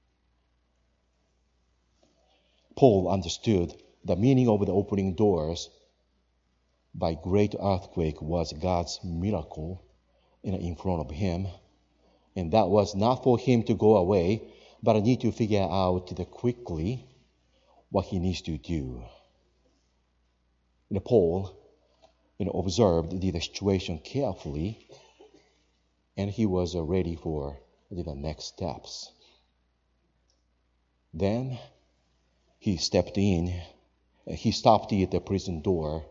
Paul understood the meaning of the opening doors by great earthquake was God's miracle in front of him, and that was not for him to go away, but I need to figure out quickly what he needs to do. Paul observed the situation carefully, and he was ready for the next steps. Then he stepped in. He stopped at the prison door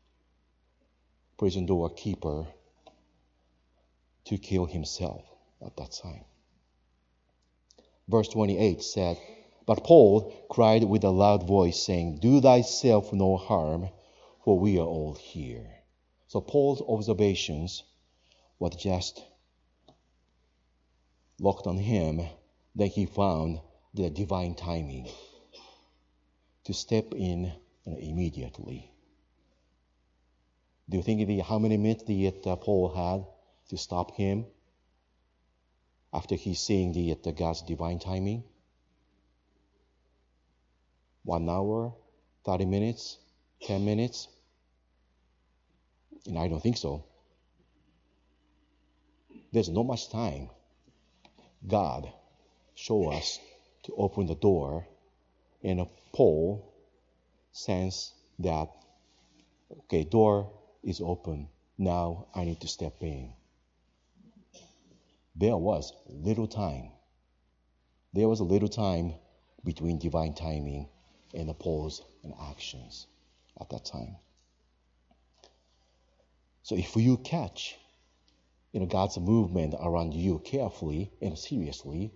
keeper to kill himself at that time. Verse 28 said, But Paul cried with a loud voice, saying, Do thyself no harm, for we are all here. So Paul's observations were just locked on him. Then he found the divine timing to step in immediately. Do you think how many minutes Paul had to stop him after he's seeing the God's divine timing? 1 hour, 30 minutes, 10 minutes? And I don't think so. There's not much time. God showed us to open the door, and Paul sensed that, okay, door is open. Now I need to step in. There was little time. There was a little time between divine timing and Paul's actions at that time. So if you catch God's movement around you carefully and seriously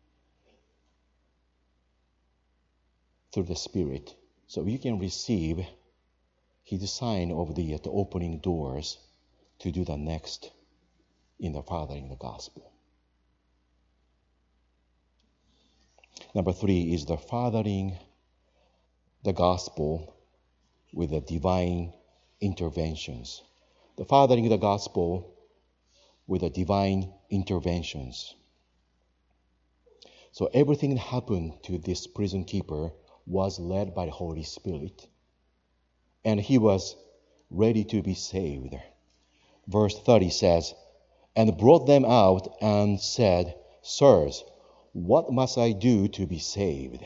through the Spirit, so you can receive His sign of the opening doors to do the next in the fathering the gospel. Number 3 is the fathering the gospel with the divine interventions. The fathering the gospel with the divine interventions. So everything that happened to this prison keeper was led by the Holy Spirit, and he was ready to be saved. Verse 30 says, And brought them out and said, Sirs, what must I do to be saved?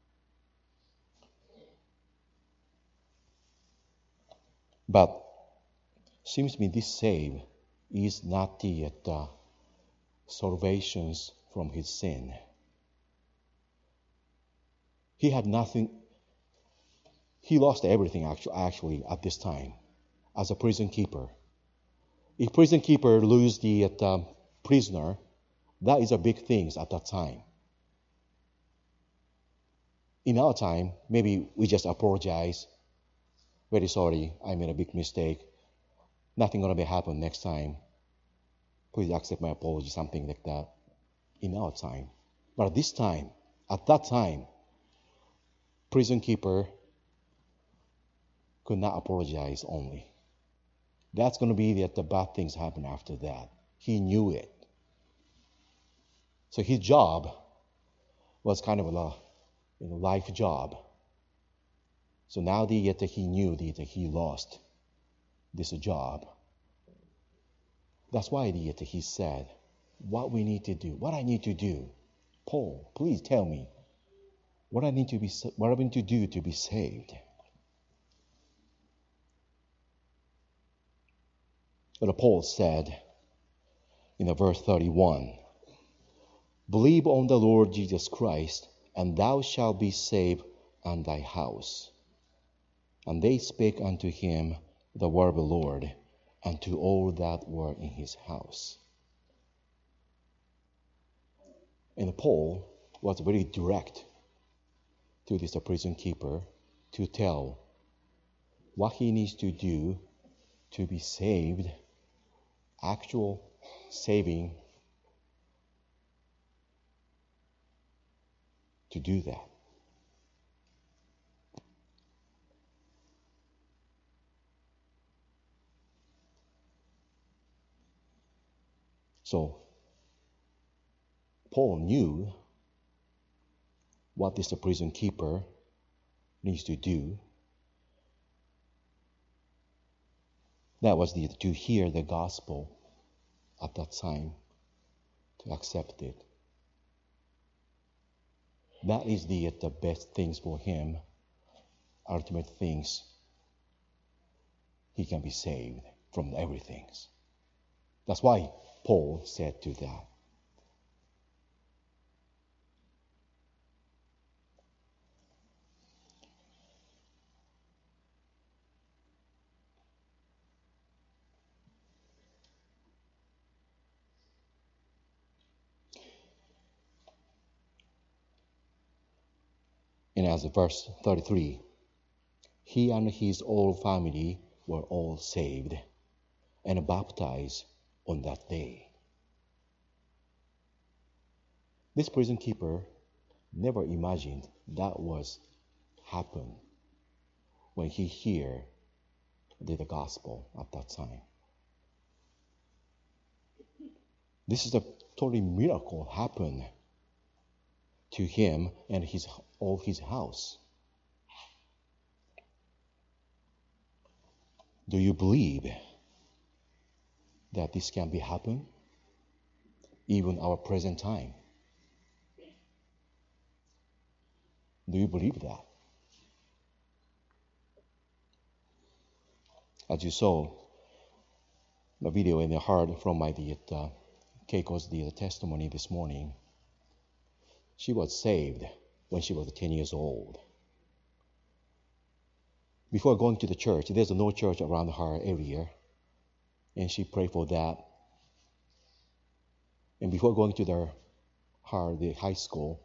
But seems to me this save is not the salvations from his sin. He had nothing. He lost everything actually at this time as a prison keeper. If prison keeper lose the prisoner, that is a big thing at that time. In our time, maybe we just apologize. Very sorry, I made a big mistake. Nothing gonna be happen next time. Please accept my apology, something like that. In our time. But at that time, prison keeper could not apologize only. That's going to be the bad things happen after that. He knew it. So his job was kind of a life job. So now that he knew that he lost this job. That's why he said, what we need to do, what I need to do. Paul, please tell me what I need to do to be saved. But Paul said in verse 31, believe on the Lord Jesus Christ, and thou shalt be saved and thy house. And they spake unto him the word of the Lord, and to all that were in his house. And Paul was very direct to this prison keeper to tell what he needs to do to be saved, actual saving, to do that. So, Paul knew what this prison keeper needs to do. That was to hear the gospel at that time, to accept it. That is the best things for him, ultimate things. He can be saved from everything. That's why Paul said to that. And as verse 33, he and his whole family were all saved and baptized on that day. This prison keeper never imagined that was happen when he heard the gospel at that time. This is a totally miracle happened to him and all his house. Do you believe that this can be happen even our present time? Do you believe that? As you saw the video and heard from my Keiko's testimony this morning, she was saved when she was 10 years old. Before going to the church, there's no church around her area, and she prayed for that. And before going to the high school,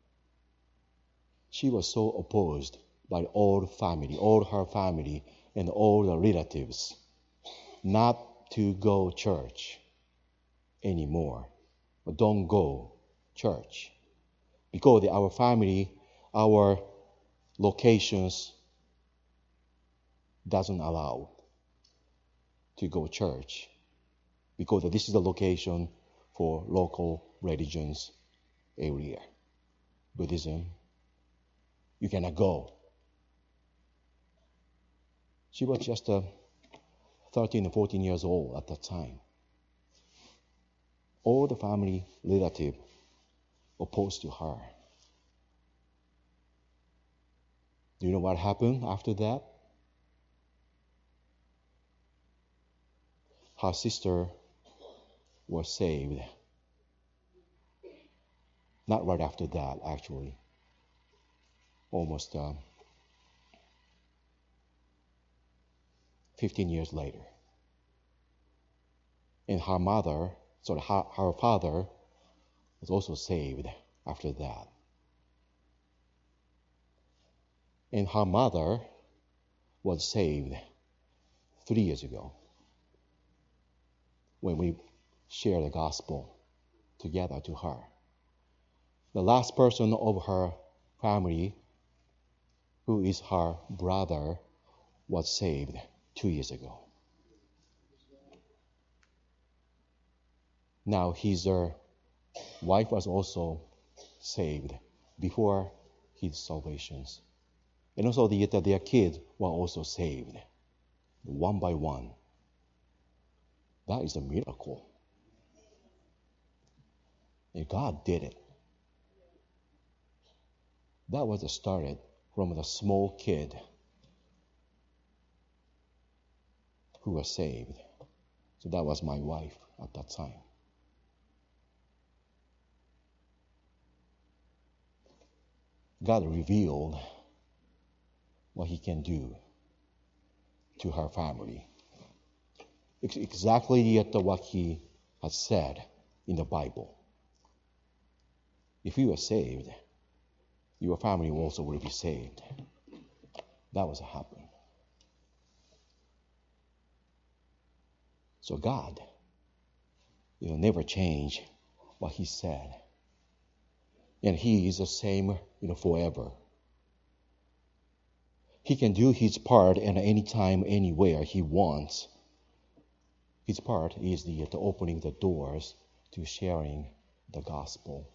she was so opposed by all her family, and all the relatives, not to go church anymore. But don't go church. Because our family, our locations doesn't allow to go church. Because this is the location for local religions area. Buddhism, you cannot go. She was just 13 or 14 years old at that time. All the family relative opposed to her. Do you know what happened after that? Her sister was saved. Not right after that, actually. almost 15 years later. And her father was also saved after that. And her mother was saved 3 years ago when we shared the gospel together to her. The last person of her family, who is her brother, was saved 2 years ago. Now his wife was also saved before his salvations. And also their kids were also saved, one by one. That is a miracle. And God did it. That was started from the small kid who was saved. So that was my wife at that time. God revealed what he can do to her family. Exactly what he has said in the Bible. If you are saved, your family also will be saved. That was happened. So God, never change what he said. And he is the same, forever. He can do his part at any time, anywhere he wants. His part is the opening the doors to sharing the gospel.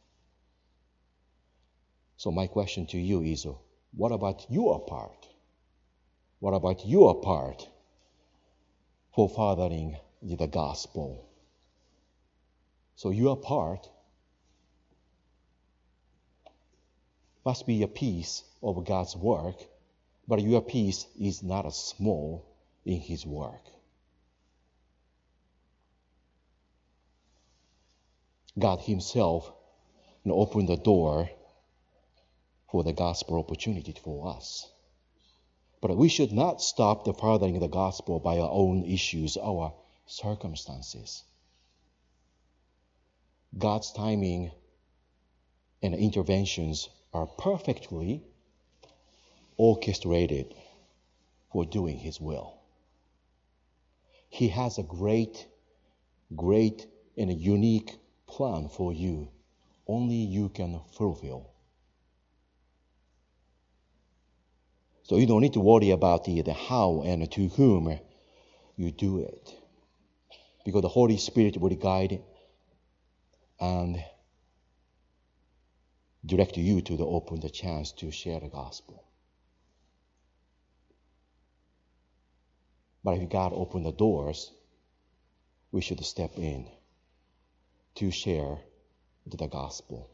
So my question to you is, what about your part? What about your part for furthering the gospel? So your part must be a piece of God's work, but your piece is not as small in his work. God himself opened the door for the gospel opportunity for us. But we should not stop the furthering the gospel by our own issues, our circumstances. God's timing and interventions are perfectly orchestrated for doing his will. He has a great and a unique plan for you. Only you can fulfill. So you don't need to worry about the how and to whom you do it. Because the Holy Spirit will guide and direct you to open the chance to share the gospel. But if God opened the doors, we should step in to share the gospel.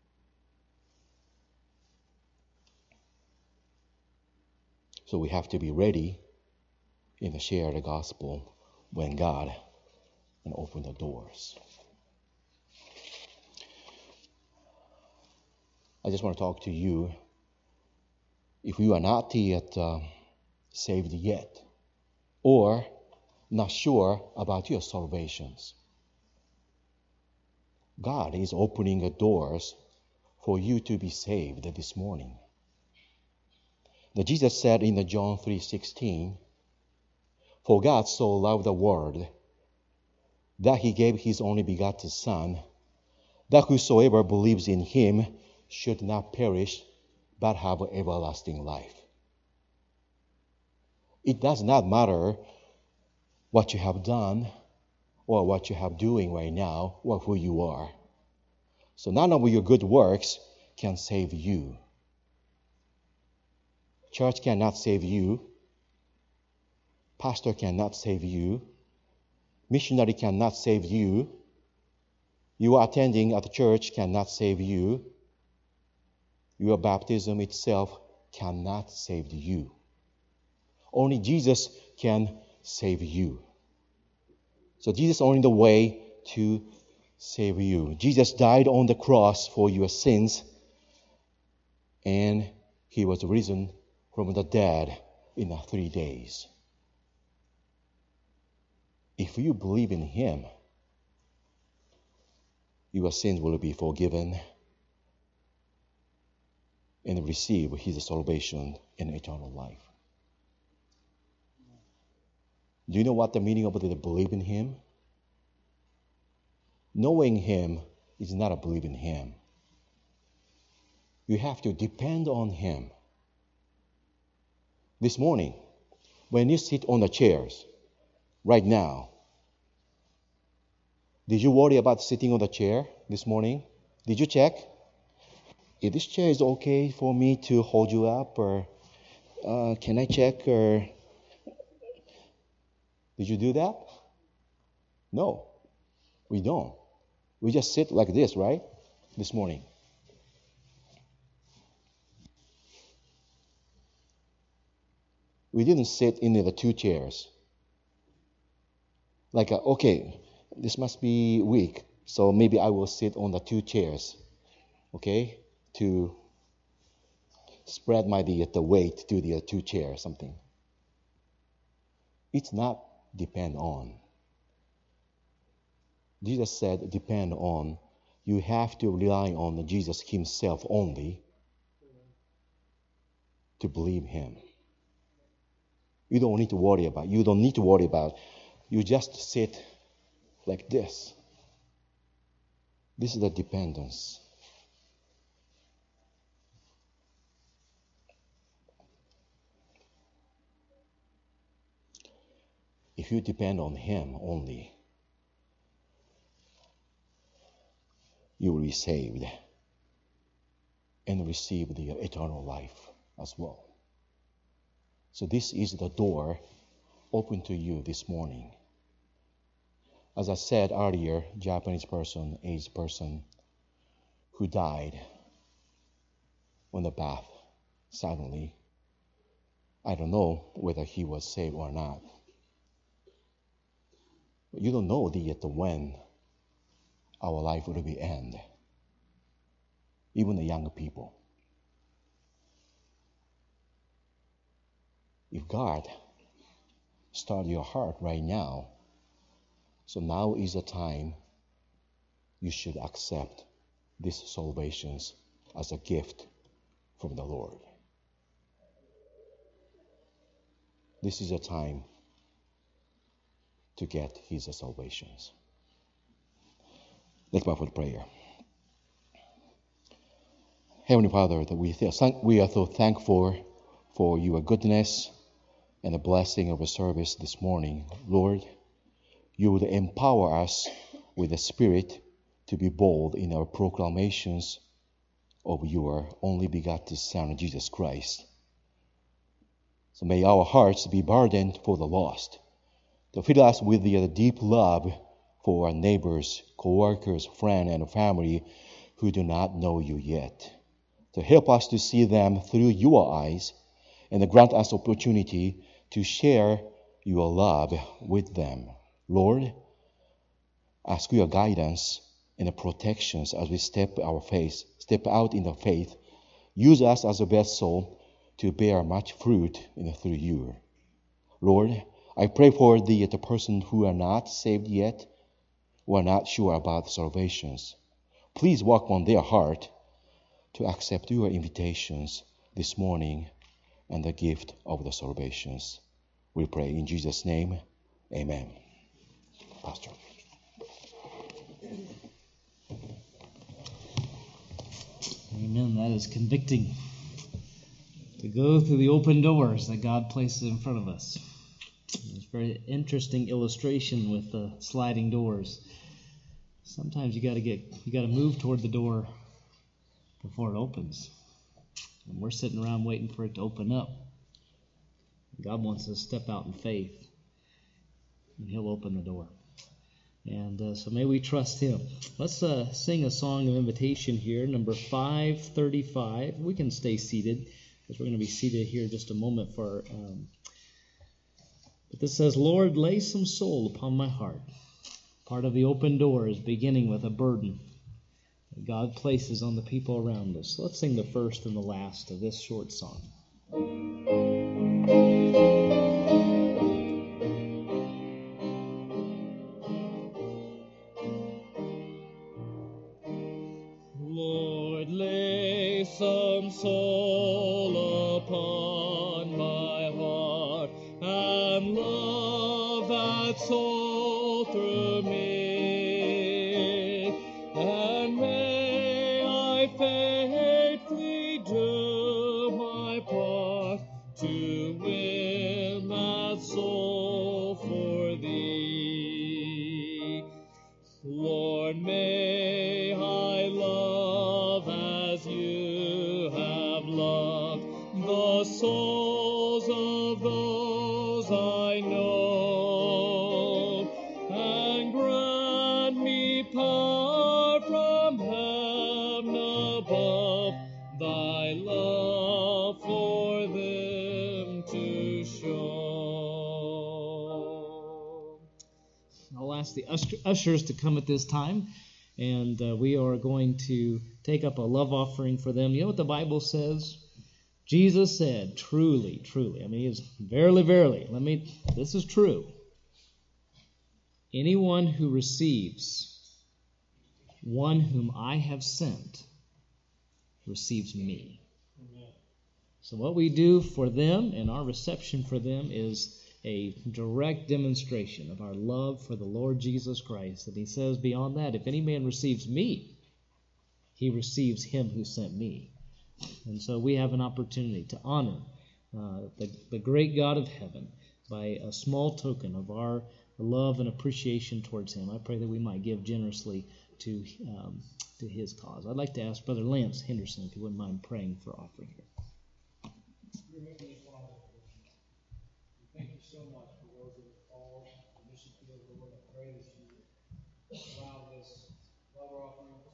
So we have to be ready to share the gospel when God open the doors. I just want to talk to you. If you are not yet saved yet, or not sure about your salvations, God is opening the doors for you to be saved this morning. Now, Jesus said in John 3:16, "For God so loved the world that he gave his only begotten Son, that whosoever believes in him should not perish, but have everlasting life." It does not matter what you have done or what you have doing right now or who you are. So none of your good works can save you. Church cannot save you. Pastor cannot save you. Missionary cannot save you. You attending at church cannot save you. Your baptism itself cannot save you. Only Jesus can save you. So Jesus is only the way to save you. Jesus died on the cross for your sins, and He was risen from the dead in 3 days. If you believe in him, your sins will be forgiven and receive his salvation and eternal life. Do you know what the meaning of the believe in him? Knowing him is not a believe in him. You have to depend on him. This morning, when you sit on the chairs, right now, did you worry about sitting on the chair this morning? Did you check? If this chair is okay for me to hold you up, or can I check, or did you do that? No, we don't. We just sit like this, right? This morning. We didn't sit in the 2 chairs. Like, okay, this must be weak, so maybe I will sit on the 2 chairs, okay, to spread the weight to the 2 chairs, something. It's not depend on. Jesus said depend on. You have to rely on Jesus himself only to believe him. You don't need to worry about. You just sit like this. This is the dependence. If you depend on him only, you will be saved and receive the eternal life as well. So this is the door open to you this morning. As I said earlier, Japanese person, aged person, who died on the bath suddenly. I don't know whether he was saved or not. You don't know when our life will be end. Even the young people. If God start your heart right now, so now is the time you should accept these salvations as a gift from the Lord. This is a time to get his salvations. Let's bow for prayer. Heavenly Father, that we are so thankful for your goodness and the blessing of a service this morning. Lord, you would empower us with the Spirit to be bold in our proclamations of your only begotten Son, Jesus Christ. So may our hearts be burdened for the lost, to fill us with the deep love for our neighbors, co-workers, friends, and family who do not know you yet, to help us to see them through your eyes and grant us opportunity to share your love with them. Lord, ask your guidance and protections as we step out in the faith. Use us as a vessel to bear much fruit through you. Lord, I pray for the person who are not saved yet, who are not sure about salvations. Please work on their heart to accept your invitations this morning and the gift of the salvations. We pray in Jesus' name, amen. Pastor. Amen. That is convicting. To go through the open doors that God places in front of us. It's a very interesting illustration with the sliding doors. Sometimes you got to move toward the door before it opens. And we're sitting around waiting for it to open up. God wants us to step out in faith, and he'll open the door. And so may we trust him. Let's sing a song of invitation here, number 535. We can stay seated, because we're going to be seated here just a moment for. But this says, Lord, lay some soul upon my heart. Part of the open door is beginning with a burden. that God places on the people around us. So let's sing the first and the last of this short song. Lord, lay some soul upon my heart, and love that soul through me, and may I faithfully do my part to win that soul for thee. Lord, may I love as you have loved the souls of those I know, and grant me power from heaven above, thy love for them to show. I'll ask the ushers to come at this time, and we are going to take up a love offering for them. You know what the Bible says? Jesus said, truly, truly. I mean, it's verily, verily. This is true. Anyone who receives one whom I have sent receives me. So what we do for them and our reception for them is a direct demonstration of our love for the Lord Jesus Christ. And he says beyond that, if any man receives me, he receives him who sent me. And so we have an opportunity to honor the great God of heaven by a small token of our love and appreciation towards him. I pray that we might give generously to his cause. I'd like to ask Brother Lance Henderson if he wouldn't mind praying for offering here. Dear Heavenly Father, we thank you so much for those that have called the mission field, Lord. I pray that you allow this love offering to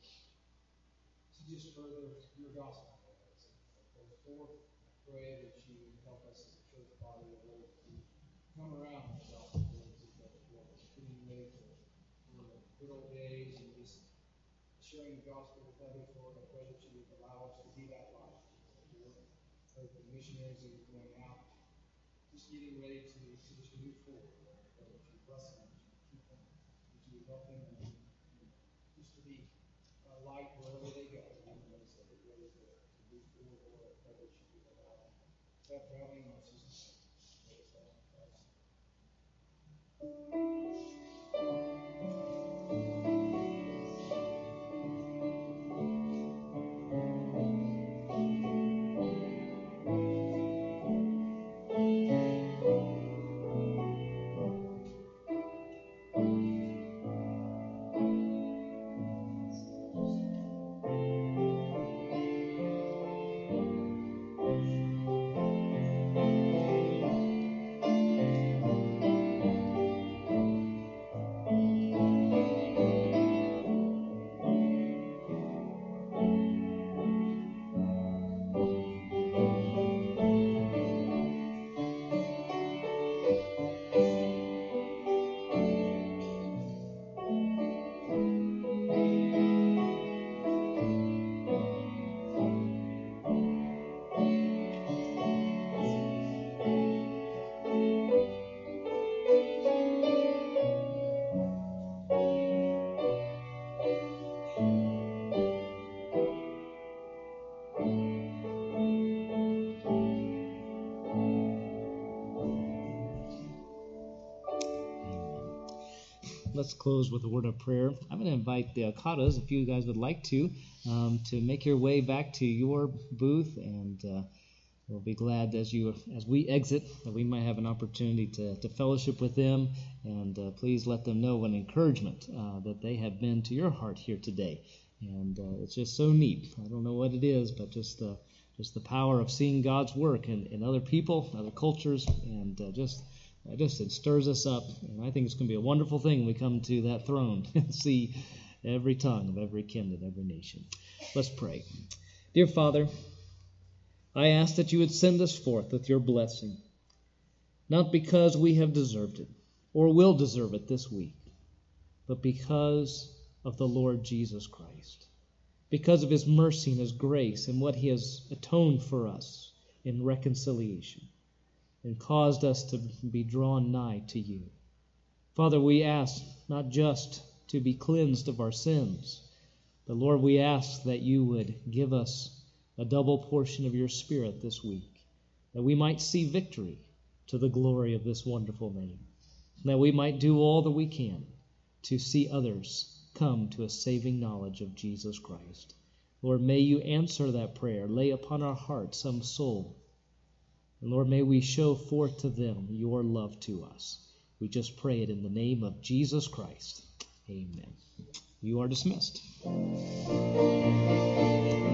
just further your gospel. As it goes forth, I pray that you would help us as a church body, Lord, to come around the gospel as it goes forth, getting ready for the good old days and just sharing the gospel with others, Lord. I pray that you would allow us to be that light. For the missionaries that are going out, just getting ready to move forward. That you bless them, that you keep them, that you help them, and just to be a light wherever they go. As they get ready to move forward, Lord, I pray that you would allow them. That traveling mercies. Let's close with a word of prayer. I'm going to invite the Okadas, if you guys would like to make your way back to your booth, and we'll be glad as we exit that we might have an opportunity to fellowship with them, and please let them know an encouragement that they have been to your heart here today. And it's just so neat. I don't know what it is, but just the power of seeing God's work in other people, other cultures, and it stirs us up, and I think it's going to be a wonderful thing when we come to that throne and see every tongue of every kin and every nation. Let's pray. Dear Father, I ask that you would send us forth with your blessing, not because we have deserved it or will deserve it this week, but because of the Lord Jesus Christ. because of his mercy and his grace and what he has atoned for us in reconciliation and caused us to be drawn nigh to you. Father, we ask not just to be cleansed of our sins, but Lord, we ask that you would give us a double portion of your Spirit this week, that we might see victory to the glory of this wonderful name, and that we might do all that we can to see others come to a saving knowledge of Jesus Christ. Lord, may you answer that prayer. Lay upon our hearts some soul. And Lord, may we show forth to them your love to us. We just pray it in the name of Jesus Christ. Amen. You are dismissed.